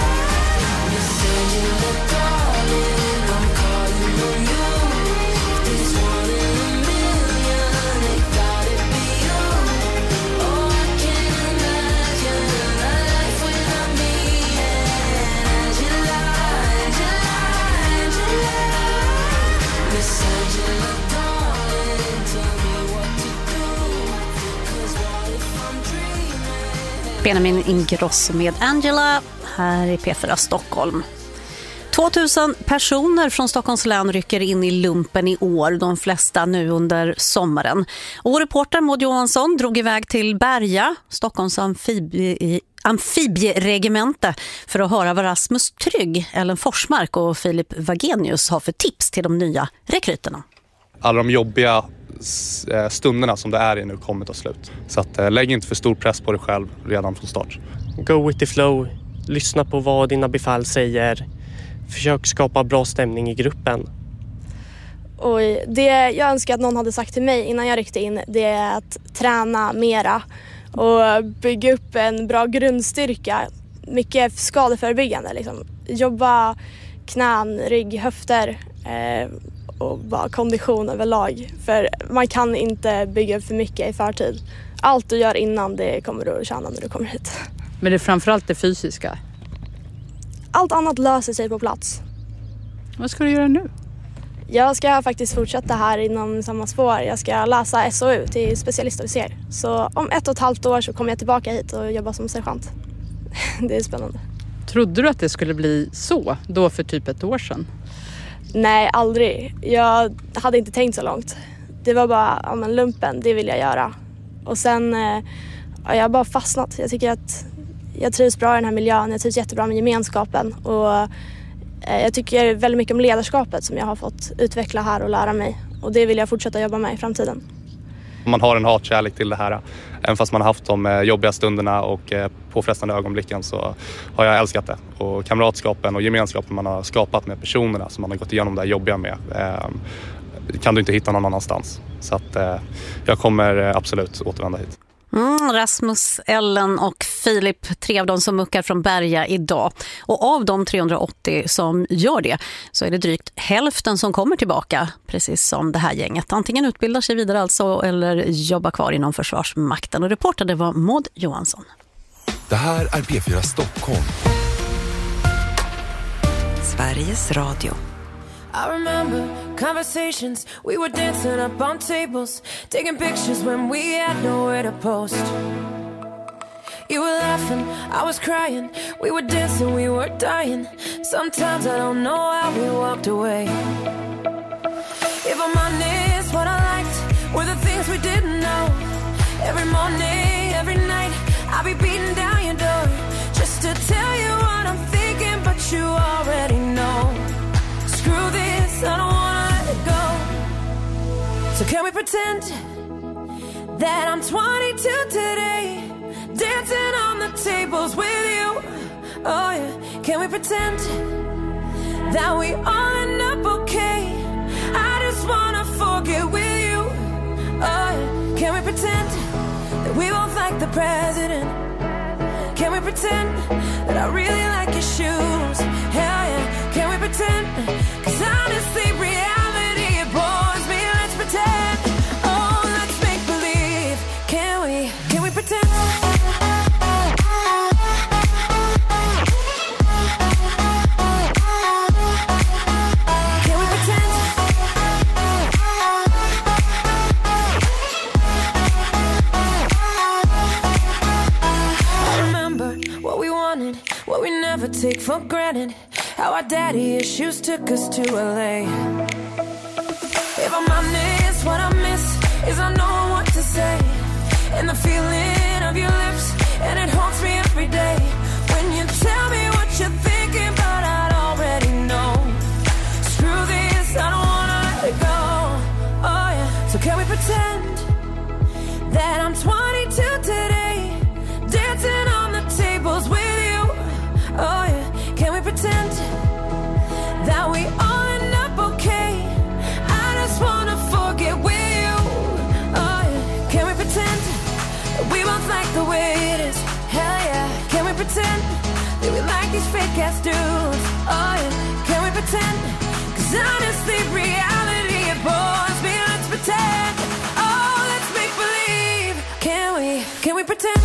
Benjamin Ingrosso med Angela här i P fyra Stockholm. tvåtusen personer från Stockholms län rycker in i lumpen i år, de flesta nu under sommaren. Och reporter Maud Johansson drog iväg till Berga, Stockholms amfibie, amfibieregemente, för att höra vad Rasmus Trygg, Ellen Forsmark och Filip Wagenius har för tips till de nya rekryterna.
Alla de jobbiga stunderna som det är i nu kommer ta slut. Så att, äh, lägg inte för stor press på dig själv redan från start.
Go with the flow. Lyssna på vad dina befäl säger. Försök skapa bra stämning i gruppen.
Och det jag önskar att någon hade sagt till mig innan jag ryckte in, det är att träna mera och bygga upp en bra grundstyrka. Mycket skadeförebyggande. Liksom. Jobba knän, rygg, höfter eh, och bara kondition överlag. För man kan inte bygga för mycket i förtid. Allt du gör innan, det kommer du att tjäna när du kommer hit.
Men det är framförallt det fysiska?
Allt annat löser sig på plats.
Vad ska du göra nu?
Jag ska faktiskt fortsätta här inom samma spår. Jag ska läsa S O U till specialistofficer. Så om ett och ett halvt år så kommer jag tillbaka hit och jobba som sergeant. Det är spännande.
Trodde du att det skulle bli så då för typ ett år sedan?
Nej, aldrig. Jag hade inte tänkt så långt. Det var bara, ja men lumpen, det vill jag göra. Och sen eh, ja, jag har bara fastnat. Jag tycker att jag trivs bra i den här miljön, jag trivs jättebra med gemenskapen och eh, jag tycker väldigt mycket om ledarskapet som jag har fått utveckla här och lära mig. Och det vill jag fortsätta jobba med i framtiden.
Man har en hatkärlek till det här. Även fast man har haft de jobbiga stunderna och påfrestande ögonblicken så har jag älskat det. Och kamratskapen och gemenskapen man har skapat med personerna som man har gått igenom det här jobbiga med kan du inte hitta någon annanstans. Så att jag kommer absolut återvända hit.
Mm, Rasmus, Ellen och Filip, tre av dem som muckar från Berga idag. Och av de trehundraåttio som gör det så är det drygt hälften som kommer tillbaka, precis som det här gänget. Antingen utbildar sig vidare alltså eller jobbar kvar inom Försvarsmakten. Och reportade var Maud Johansson.
Det här är P fyra Stockholm.
Sveriges Radio.
I remember conversations, we were dancing up on tables, taking pictures when we had nowhere to post. You were laughing, I was crying, we were dancing, we were dying. Sometimes I don't know how we walked away. If I'm honest, what I liked were the things we didn't know. Every morning, every night, I'll be beating down your door just to tell you what I'm thinking, but you already know. Screw this, I don't wanna let it go. So can we pretend that I'm twenty-two today, dancing on the tables with you? Oh yeah, can we pretend that we all end up okay? I just wanna forget with you. Oh yeah, can we pretend that we both like the president? Can we pretend that I really like your shoes? Hell yeah, can we pretend? Cause honestly, reality, it bores me. Let's pretend. Oh, let's make believe. Can we, can we pretend? Can we pretend? I remember what we wanted, what we never take for granted. How our daddy issues took us to L A. If I'm honest, what I miss is I know what to say. And the feeling of your lips, and it haunts me every day. When you tell me what you're thinking, but I'd already know. Screw this, I don't wanna let it go. Oh yeah, so can we pretend that I'm twenty-two today, dancing on the tables with you? Oh yeah, can we pretend that we all end up okay? I just wanna forget with you. Oh yeah, can we pretend that we both like the way it is? Hell yeah, can we pretend that we like these fake ass dudes? Oh yeah, can we pretend? Cause honestly, reality, it bores me. Let's pretend. Oh, let's make believe. Can we, can we pretend?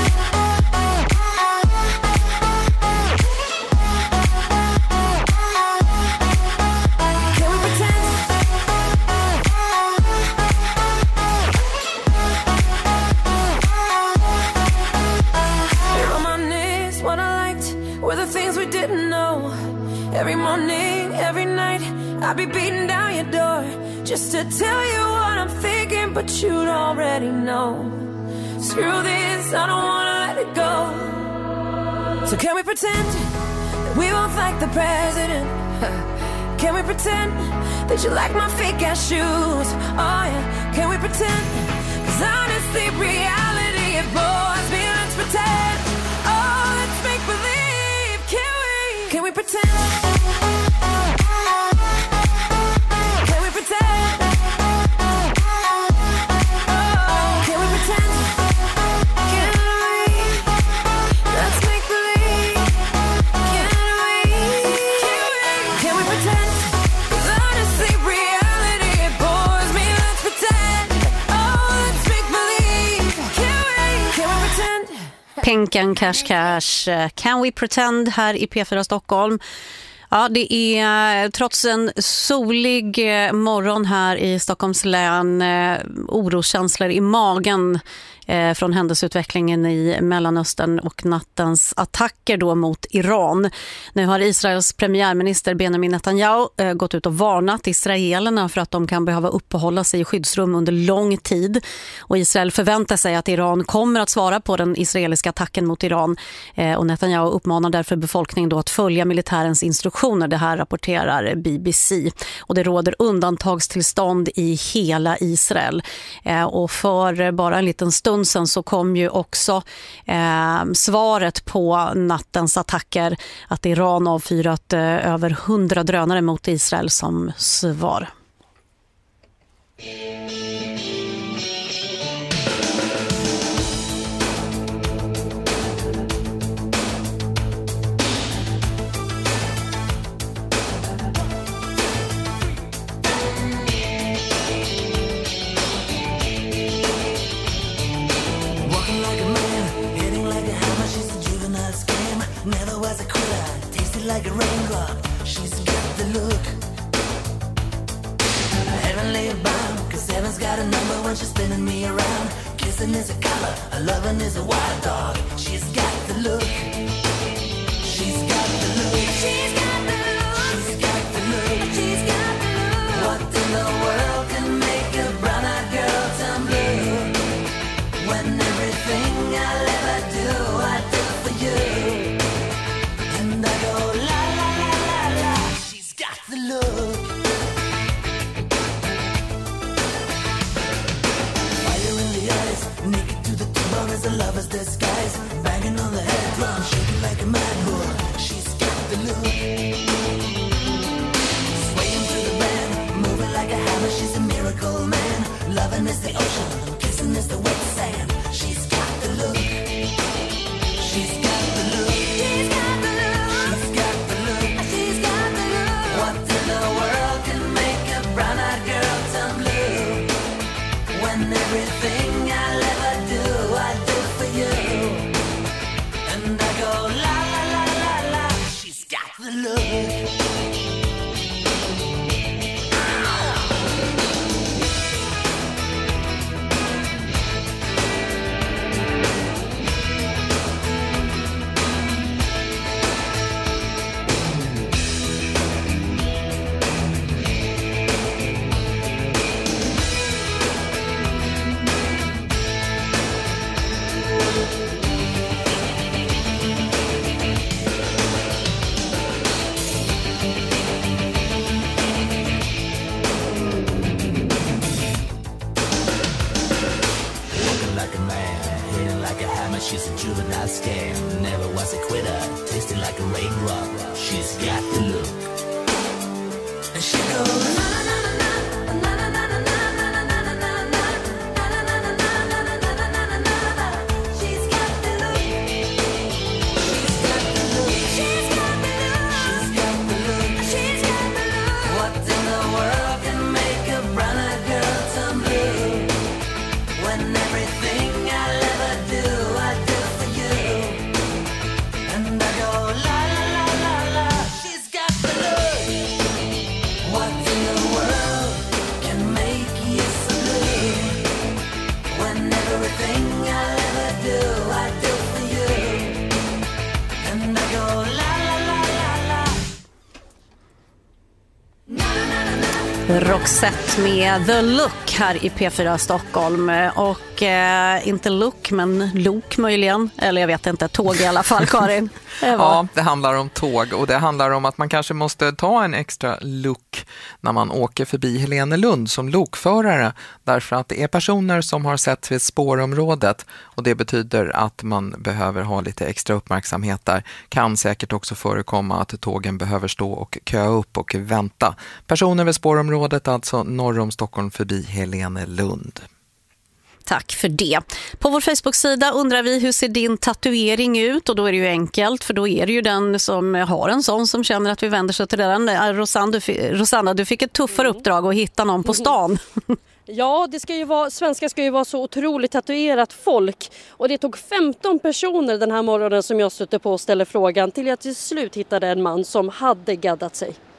Every morning, every night, I'll be beating down your door just to tell you what I'm thinking, but you'd already know. Screw this, I don't wanna let it go. So can we pretend that we both like the president? Can we pretend that you like my fake ass shoes? Oh yeah, can we pretend? Cause honestly, reality, it bores me. Let's pretend. Oh, let's make believe. Can we? Can we pretend? Can we pretend? Oh, can we pretend? Can we? Let's make believe. Can we? Can we? Can we pretend? 'Cause honestly, reality, it bores me. Let's pretend. Oh, let's make believe. Can we? Can we pretend?
Penkan Cash Cash, Can We Pretend här i P fyra Stockholm. Ja, det är trots en solig morgon här i Stockholms län, eh, oroskänslor i magen eh, från händelseutvecklingen i Mellanöstern och nattens attacker då mot Iran. Nu har Israels premiärminister Benjamin Netanyahu eh, gått ut och varnat israelerna för att de kan behöva uppehålla sig i skyddsrum under lång tid. Och Israel förväntar sig att Iran kommer att svara på den israeliska attacken mot Iran. Eh, och Netanyahu uppmanar därför befolkningen då att följa militärens instruktioner. Det här rapporterar B B C. Och det råder undantagstillstånd i hela Israel. Eh, och för bara en liten stund sedan så kom ju också eh, svaret på nattens attacker att Iran avfyrat eh, över hundra drönare mot Israel som svar.
Never was a quitter, tasted like a raindrop. She's got the look. Heavenly bound, cause heaven's got a number when she's spinning me around. Kissing is a color, a loving is a wild dog. She's got the look. She's got the look. She's got the look. She's got the look. She's got the look. What in the world can make a brown-eyed girl turn blue? When everything I'll ever do, I do for you. And I go la la la la la. She's got the look. Fire in the eyes, naked to the bone as a lover's disguise. Banging on the head drum, shaking like a mad bull. She's got the look. Swaying to the band, moving like a hammer. She's a miracle man. Loving is the ocean, kissing is the wet sand. She's got the look. She's got the look. She's got the look. She's got the look. She's got the look. What in the world can make a brown-eyed girl turn blue? When everything I'll ever do, I do for you. And I go la la la la la. She's got the look. She's a juvenile scam, never was a quitter, tasting like a raindrop. She's got the look. And she goes na na na na na na na na na na na na na. She's got the look. She's got the look. She's got the look. She's got the look. She's got the look. What in the world can make a brown-eyed girl turn blue? When everything I'll ever do, I do for you. And I go la la la la la. She's got the look. What in the world can make you so blue? When everything I'll ever do, I do for you. And I go la la la la la.
Roxette med The Look här i P fyra Stockholm. Och eh, inte look, men lok möjligen. Eller jag vet inte, tåg i alla fall, Karin. Det
ja, det handlar om tåg och det handlar om att man kanske måste ta en extra look när man åker förbi Helenelund som lokförare. Därför att det är personer som har sett vid spårområdet och det betyder att man behöver ha lite extra uppmärksamhet där. Kan säkert också förekomma att tågen behöver stå och köa upp och vänta. Personer vid spårområdet, alltså norr om Stockholm förbi Helenelund.
Tack för det. På vår Facebook-sida undrar vi hur ser din tatuering ut, och då är det ju enkelt, för då är det ju den som har en sån som känner att vi vänder sig till den. Rosanna, du fick, Rosanna, du fick ett tuffare uppdrag att hitta någon på stan.
Ja, det ska ju vara, svenskar ska ju vara så otroligt tatuerat folk, och det tog femton personer den här morgonen som jag stötte på och ställde frågan till jag till slut hittade en man som hade gaddat sig.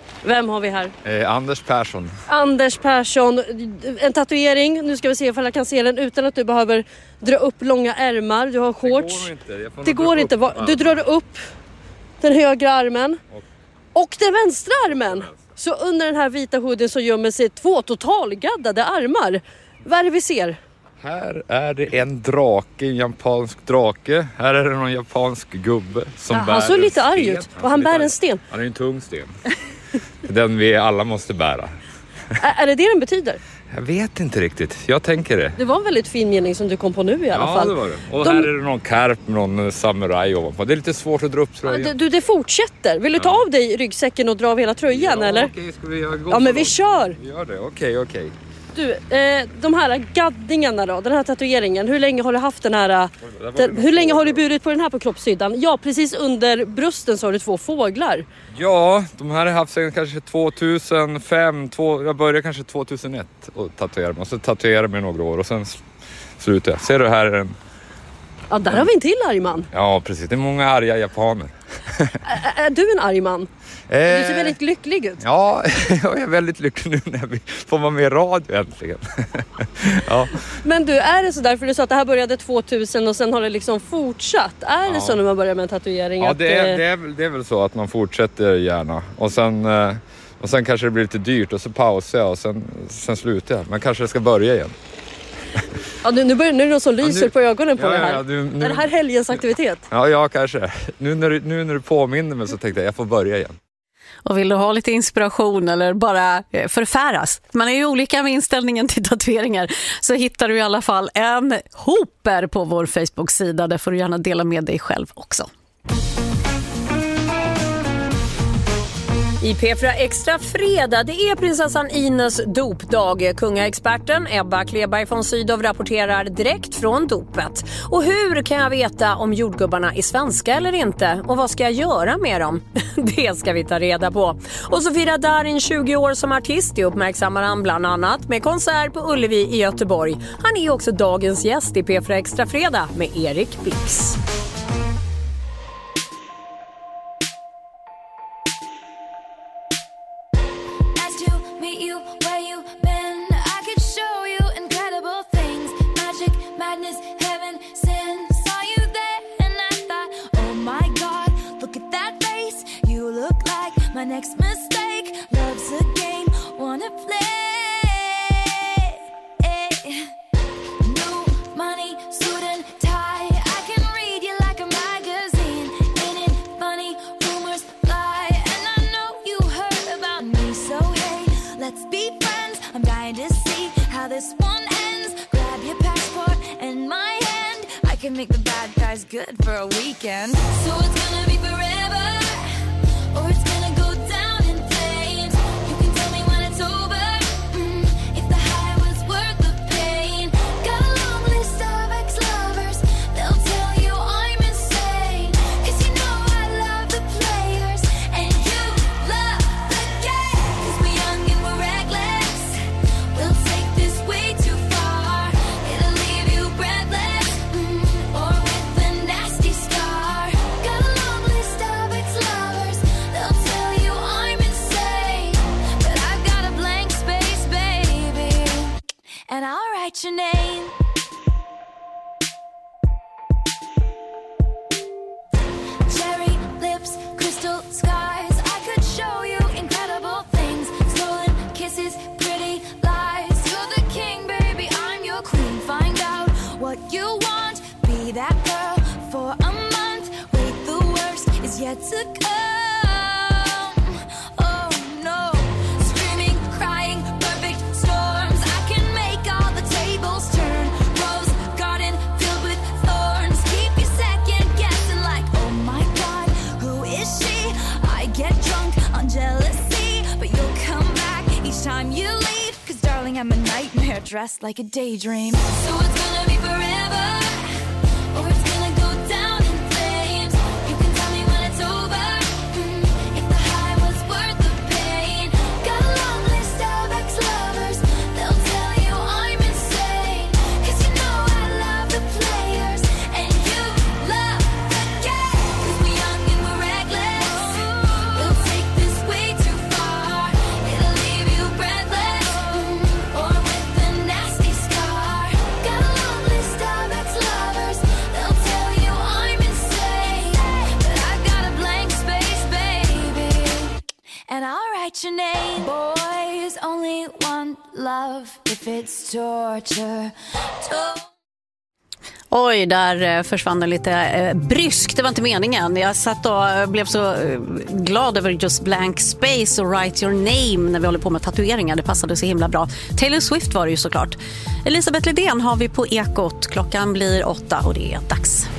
Vem har vi här?
Eh, Anders Persson.
Anders Persson, en tatuering. Nu ska vi se ifall jag kan se den utan att du behöver dra upp långa ärmar. Du har shorts.
Det går inte. Jag får
det
nog
går
dra
inte.
upp
Du drar upp den högra armen och, och den vänstra armen. Så under den här vita hooden så gömmer sig två totalgaddade armar. Vad är det vi ser?
Här är det en drake, en japansk drake. Här är det någon japansk gubbe som
Ja,
bär
han såg lite
en
arg
sten.
ut och han bär en sten.
Han är en tung sten. Den vi alla måste bära.
Ä- är det det den betyder?
Jag vet inte riktigt. Jag tänker det.
Det var en väldigt fin mening som du kom på nu i alla
Ja,
fall.
det var det. Och
De-
här är det någon karp med någon samuraj ovanpå. Det är lite svårt att dra upp
Ja,
tröjan.
du, det fortsätter. Vill du ta av dig ryggsäcken och dra av hela tröjan eller?
Okej, ska vi göra gå
Ja, men
så
vi
långt?
kör.
Vi gör det, okej, okej.
Du, eh, de här gaddingarna då, den här tatueringen, hur länge har du haft den här,
där var
den,
det
hur länge har du burit på den här på kroppshyddan? Ja, precis under brösten så har du två fåglar.
Ja, de här har jag haft sedan kanske tvåtusenfem, två, jag började kanske tvåtusenett och tatuera mig. Och så tatuerade jag mig några år och sen s- slutade jag. Ser du här är en...
Ja, där har vi en till arg man.
Ja, precis. Det är många arga japaner.
Ä- är du en arg man? Du ser
Eh,
väldigt lycklig ut.
Ja, jag är väldigt lycklig nu när vi får vara med i radio äntligen. Ja.
Men du, är det så där? För du sa att det här började tvåtusen och sen har det liksom fortsatt. Är det
Ja.
så när man börjar med en tatuering?
Ja,
att,
det är,
eh,
det, är, väl- det är väl så att man fortsätter gärna. Och sen, eh, och sen kanske det blir lite dyrt och så pausar jag och sen, sen slutar jag. Men kanske det ska börja igen.
Ja, nu, nu, börjar, nu är det någon som lyser
nu-
på ögonen på
Ja,
det
ja,
här.
ja, du- nu-
Är det här helgens aktivitet?
Ja, ja kanske. Nu när, du, nu när du påminner mig så tänkte jag jag får börja igen.
Och vill du ha lite inspiration eller bara eh, förfäras? Man är ju olika med inställningen till tatueringar, så hittar du i alla fall en hoper på vår Facebook-sida. Där får du gärna dela med dig själv också.
I P fyra Extra fredag, det är prinsessan Ines dopdag. Kungaexperten Ebba Kleberg von Sydow rapporterar direkt från dopet. Och hur kan jag veta om jordgubbarna är svenska eller inte? Och vad ska jag göra med dem? Det ska vi ta reda på. Och så firar Darin tjugo år som artist. Det uppmärksammar han bland annat med konsert på Ullevi i Göteborg. Han är också dagens gäst i P fyra Extra fredag med Erik Bix.
Nice to meet you, where you been? I could show you incredible things. Magic, madness, heaven, sin. Saw you there and I thought, oh my God, look at that face. You look like my next mistake. Love's a game, wanna play. New money, suit and tie. I can read you like a magazine. Ain't it funny? Rumors fly, and I know you heard about me. So hey, let's be friends. I'm dying to see how this one ends. Grab your passport and my hand. I can make the bad guys good for a weekend. So it's gonna be forever, or it's gonna go down in flames. You can tell me when it's over, mm, if the high was worth the pain. Got a long list of ex-lovers, they'll tell you I'm insane. 'Cause you know I love the players, and you love the game. 'Cause we're young and we're reckless, we'll take this way too far. It'll leave you breathless, mm, or with a nasty scar. Got a long list of ex-lovers, they'll tell you I'm insane. But I've got a blank space, baby, and I'll write your name. Cherry lips, crystal skies. I could show you incredible things. Stolen kisses, pretty lies. You're the king, baby, I'm your queen. Find out what you want. Be that girl for a month. Wait, the worst is yet to come. Oh no. Screaming, crying, perfect storms. I can make all the tables turn. Rose garden filled with thorns. Keep you second guessing like, oh my God, who is she? I get drunk on jealousy, but you'll come back each time you leave. 'Cause darling, I'm a nightmare dressed like a daydream. So it's gonna be forever, or it's gonna go down in flames. You can tell me when it's over, mm, if the high was worth the pain. Got a long list of ex-lovers, they'll tell you I'm insane. 'Cause you know I love the players, and you love the game. 'Cause we're young and we're reckless, we'll take this way too far. your name. Boys only want love if it's torture. To-
Oj, där försvann det lite eh, bryskt. Det var inte meningen. Jag satt och blev så eh, glad över just blank space och write your name när vi håller på med tatueringar. Det passade så himla bra. Taylor Swift var det ju såklart. Elisabeth Lidén har vi på Ekot. Klockan blir åtta och det är dags.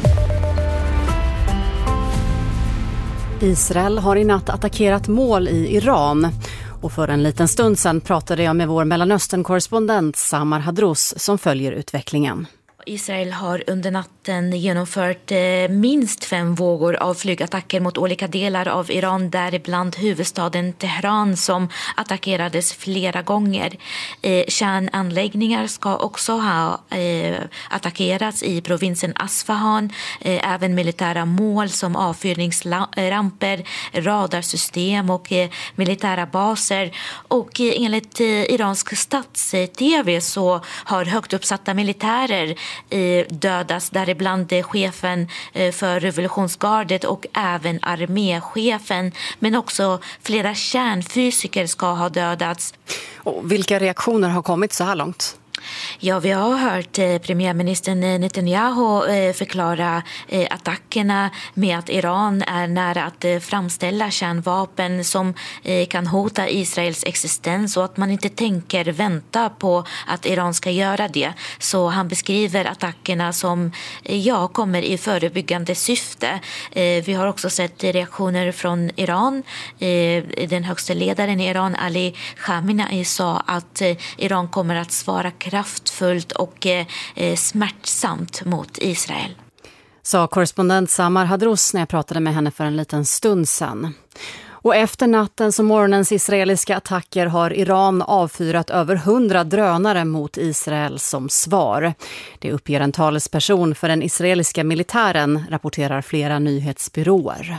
Israel har i natt attackerat mål i Iran. Och för en liten stund sedan pratade jag med vår Mellanöstern-korrespondent Samar Hadrous som följer utvecklingen.
Israel har under natten genomfört eh, minst fem vågor av flygattacker mot olika delar av Iran, däribland huvudstaden Teheran som attackerades flera gånger. Eh, kärnanläggningar ska också ha eh, attackerats i provinsen Asfahan. Eh, även militära mål som avfyrningsramper, radarsystem och eh, militära baser. Och eh, enligt eh, iransk stats-T V så har högt uppsatta militärer dödas, däribland chefen för revolutionsgardet och även arméchefen, men också flera kärnfysiker ska ha dödats.
Och vilka reaktioner har kommit så här långt?
Ja, vi har hört eh, premiärministern Netanyahu eh, förklara eh, attackerna med att Iran är nära att eh, framställa kärnvapen som eh, kan hota Israels existens och att man inte tänker vänta på att Iran ska göra det. Så han beskriver attackerna som eh, ja, kommer i förebyggande syfte. Eh, vi har också sett reaktioner från Iran. Eh, den högsta ledaren i Iran, Ali Khamenei, sa att eh, Iran kommer att svara kraftfullt och eh, smärtsamt mot Israel.
Sa korrespondent Samar Hadrous när jag pratade med henne för en liten stund sedan. Och efter nattens och morgonens israeliska attacker har Iran avfyrat över hundra drönare mot Israel som svar. Det uppger en talesperson för den israeliska militären, rapporterar flera nyhetsbyråer.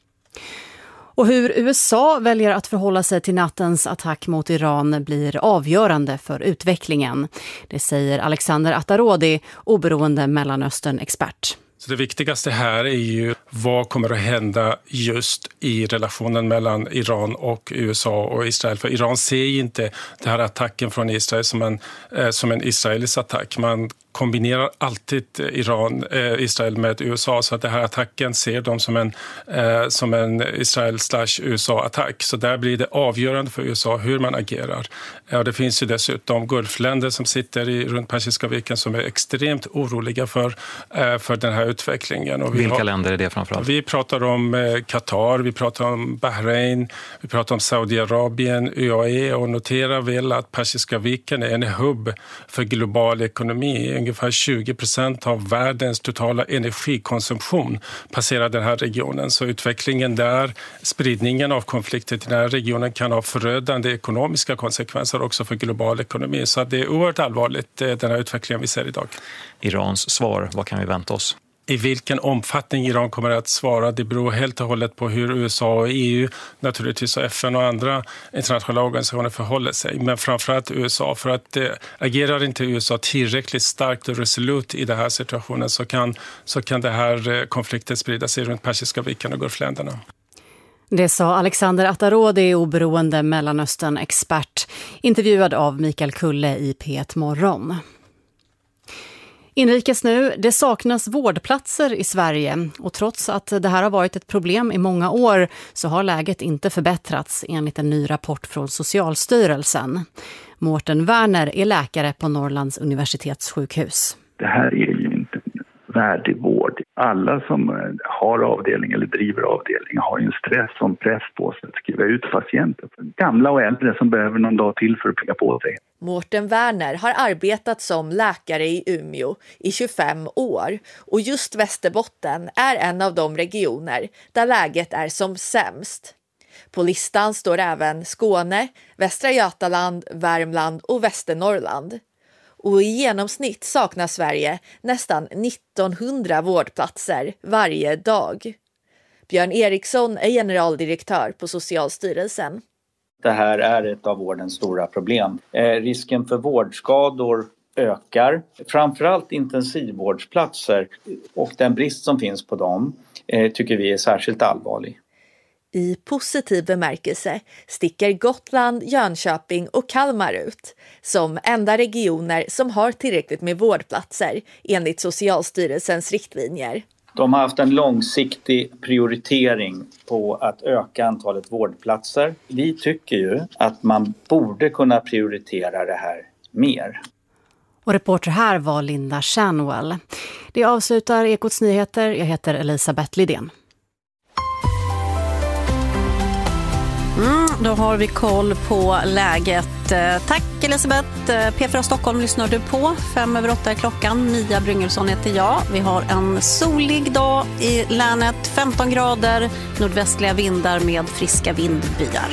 Och hur U S A väljer att förhålla sig till nattens attack mot Iran blir avgörande för utvecklingen. Det säger Alexander Atarodi, oberoende Mellanöstern-expert.
Så det viktigaste här är ju vad kommer att hända just i relationen mellan Iran och U S A och Israel. För Iran ser inte den här attacken från Israel som en, eh, som en israelisk attack. Man kombinerar alltid Iran, eh, Israel med U S A, så att den här attacken ser de som en, eh, som en Israel slash U S A-attack. Så där blir det avgörande för U S A hur man agerar. Ja, det finns ju dessutom Gulfländer som sitter i, runt Persiska viken som är extremt oroliga för, eh, för den här utvecklingen. Och vi
Vilka
har,
länder är det framförallt?
Vi pratar om eh, Qatar, vi pratar om Bahrain, vi pratar om Saudiarabien, U A E, och noterar väl att Persiska viken är en hubb för global ekonomi. Ungefär tjugo procent av världens totala energikonsumtion passerar den här regionen. Så utvecklingen där, spridningen av konflikter till den här regionen kan ha förödande ekonomiska konsekvenser också för global ekonomi. Så det är oerhört allvarligt, den här utvecklingen vi ser idag.
Irans svar, vad kan vi vänta oss?
I vilken omfattning Iran kommer att svara, det beror helt och hållet på hur U S A och E U, naturligtvis och F N och andra internationella organisationer förhåller sig. Men framförallt U S A, för att eh, agerar inte U S A tillräckligt starkt och resolut i den här situationen så kan, så kan det här eh, konflikten sprida sig runt Persiska viken och Gulfländerna.
Det sa Alexander Atarodi, oberoende Mellanöstern-expert, intervjuad av Mikael Kulle i P ett Morgon. Inrikes nu, det saknas vårdplatser i Sverige och trots att det här har varit ett problem i många år så har läget inte förbättrats enligt en ny rapport från Socialstyrelsen. Mårten Werner är läkare på Norrlands universitetssjukhus.
Det här är ju inte värdig vård. Alla som har avdelning eller driver avdelning har ju en stress som press på sig att skriva ut patienter. Gamla och äldre som behöver någon dag till för att pigga på sig.
Mårten Werner har arbetat som läkare i Umeå i tjugofem år och just Västerbotten är en av de regioner där läget är som sämst. På listan står även Skåne, Västra Götaland, Värmland och Västernorrland. Och i genomsnitt saknar Sverige nästan nittonhundra vårdplatser varje dag. Björn Eriksson är generaldirektör på Socialstyrelsen.
Det här är ett av vårdens stora problem. Eh, risken för vårdskador ökar. Framförallt intensivvårdsplatser och den brist som finns på dem eh, tycker vi är särskilt allvarlig.
I positiv bemärkelse sticker Gotland, Jönköping och Kalmar ut som enda regioner som har tillräckligt med vårdplatser enligt Socialstyrelsens riktlinjer.
De har haft en långsiktig prioritering på att öka antalet vårdplatser. Vi tycker ju att man borde kunna prioritera det här mer.
Och reporter här var Linda Shanwell. Det avslutar Ekots nyheter. Jag heter Elisabeth Lidén.
Mm, då har vi koll på läget. Tack Elisabeth. P fyra Stockholm lyssnar du på. Fem över åtta är klockan. Mia Bryngelsson heter jag. Vi har en solig dag i länet. femton grader. Nordvästliga vindar med friska vindbyar.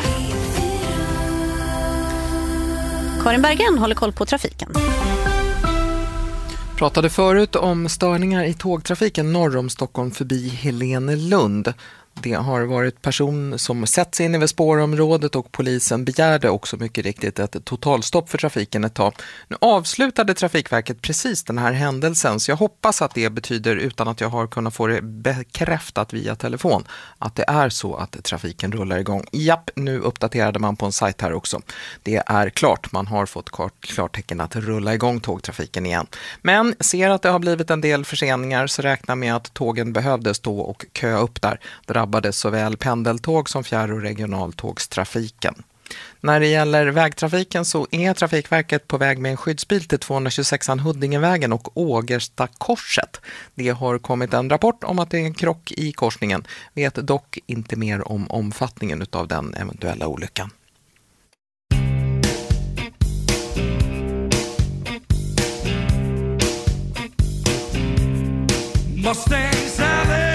Karin Bergen håller koll på trafiken.
Pratade förut om störningar i tågtrafiken norr om Stockholm förbi Helenelund. Det har varit person som sätts in i spårområdet och polisen begärde också mycket riktigt ett totalstopp för trafiken ett tag. Nu avslutade Trafikverket precis den här händelsen, så jag hoppas att det betyder, utan att jag har kunnat få det bekräftat via telefon, att det är så att trafiken rullar igång. Japp, nu uppdaterade man på en sajt här också. Det är klart, man har fått klartecken att rulla igång tågtrafiken igen. Men ser att det har blivit en del förseningar, så räknar med att tågen behövde stå och köa upp där. Drabbade såväl pendeltåg som fjärr- och regionaltågstrafiken. När det gäller vägtrafiken så är Trafikverket på väg med en skyddsbil till tvåhundratjugosexan Huddingevägen och Ågerstakorset. Det har kommit en rapport om att det är en krock i korsningen. Vet dock inte mer om omfattningen av den eventuella olyckan.
Mustang Sally,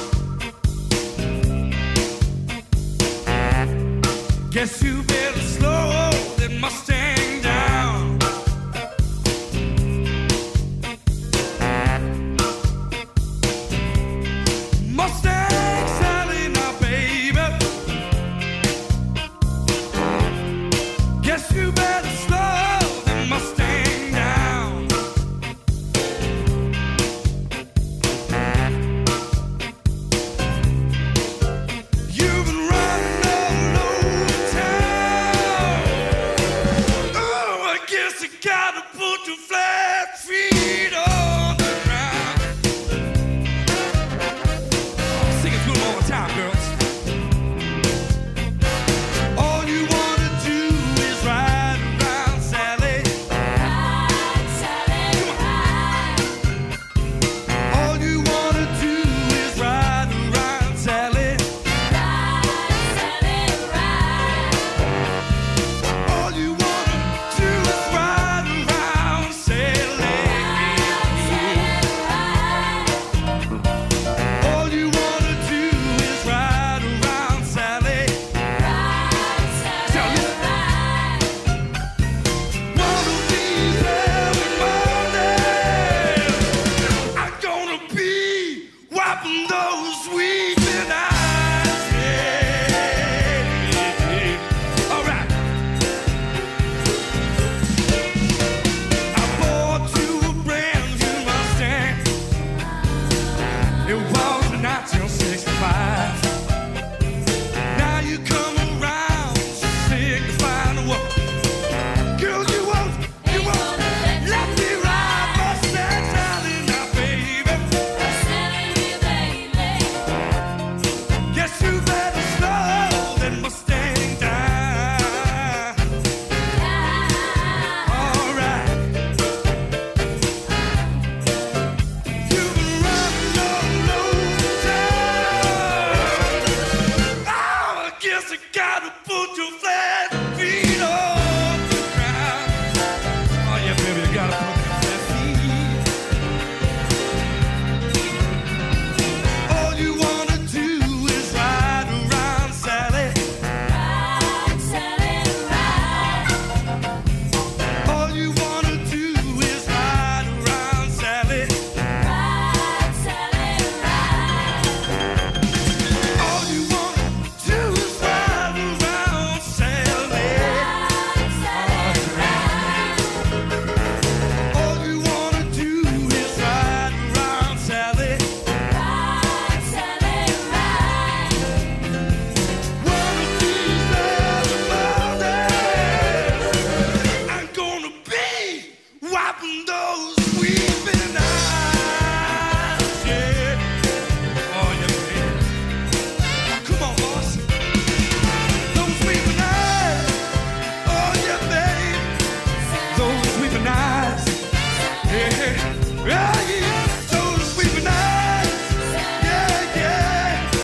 guess you better slow that Mustang down. Mustang Sally now, baby, guess you better slow that Mustang down. You've been running all over town. Oh, I guess you gotta put your flat feet on the ground. Sing it good one more time, girls. All you wanna do is ride around, Sally. Ride, Sally, ride. All you wanna do is ride around, Sally. All you wanna do is ride around, Sally. All you wanna do is ride around, Sally. Sally. One of these every morning, I'm gonna be wiping those wheels.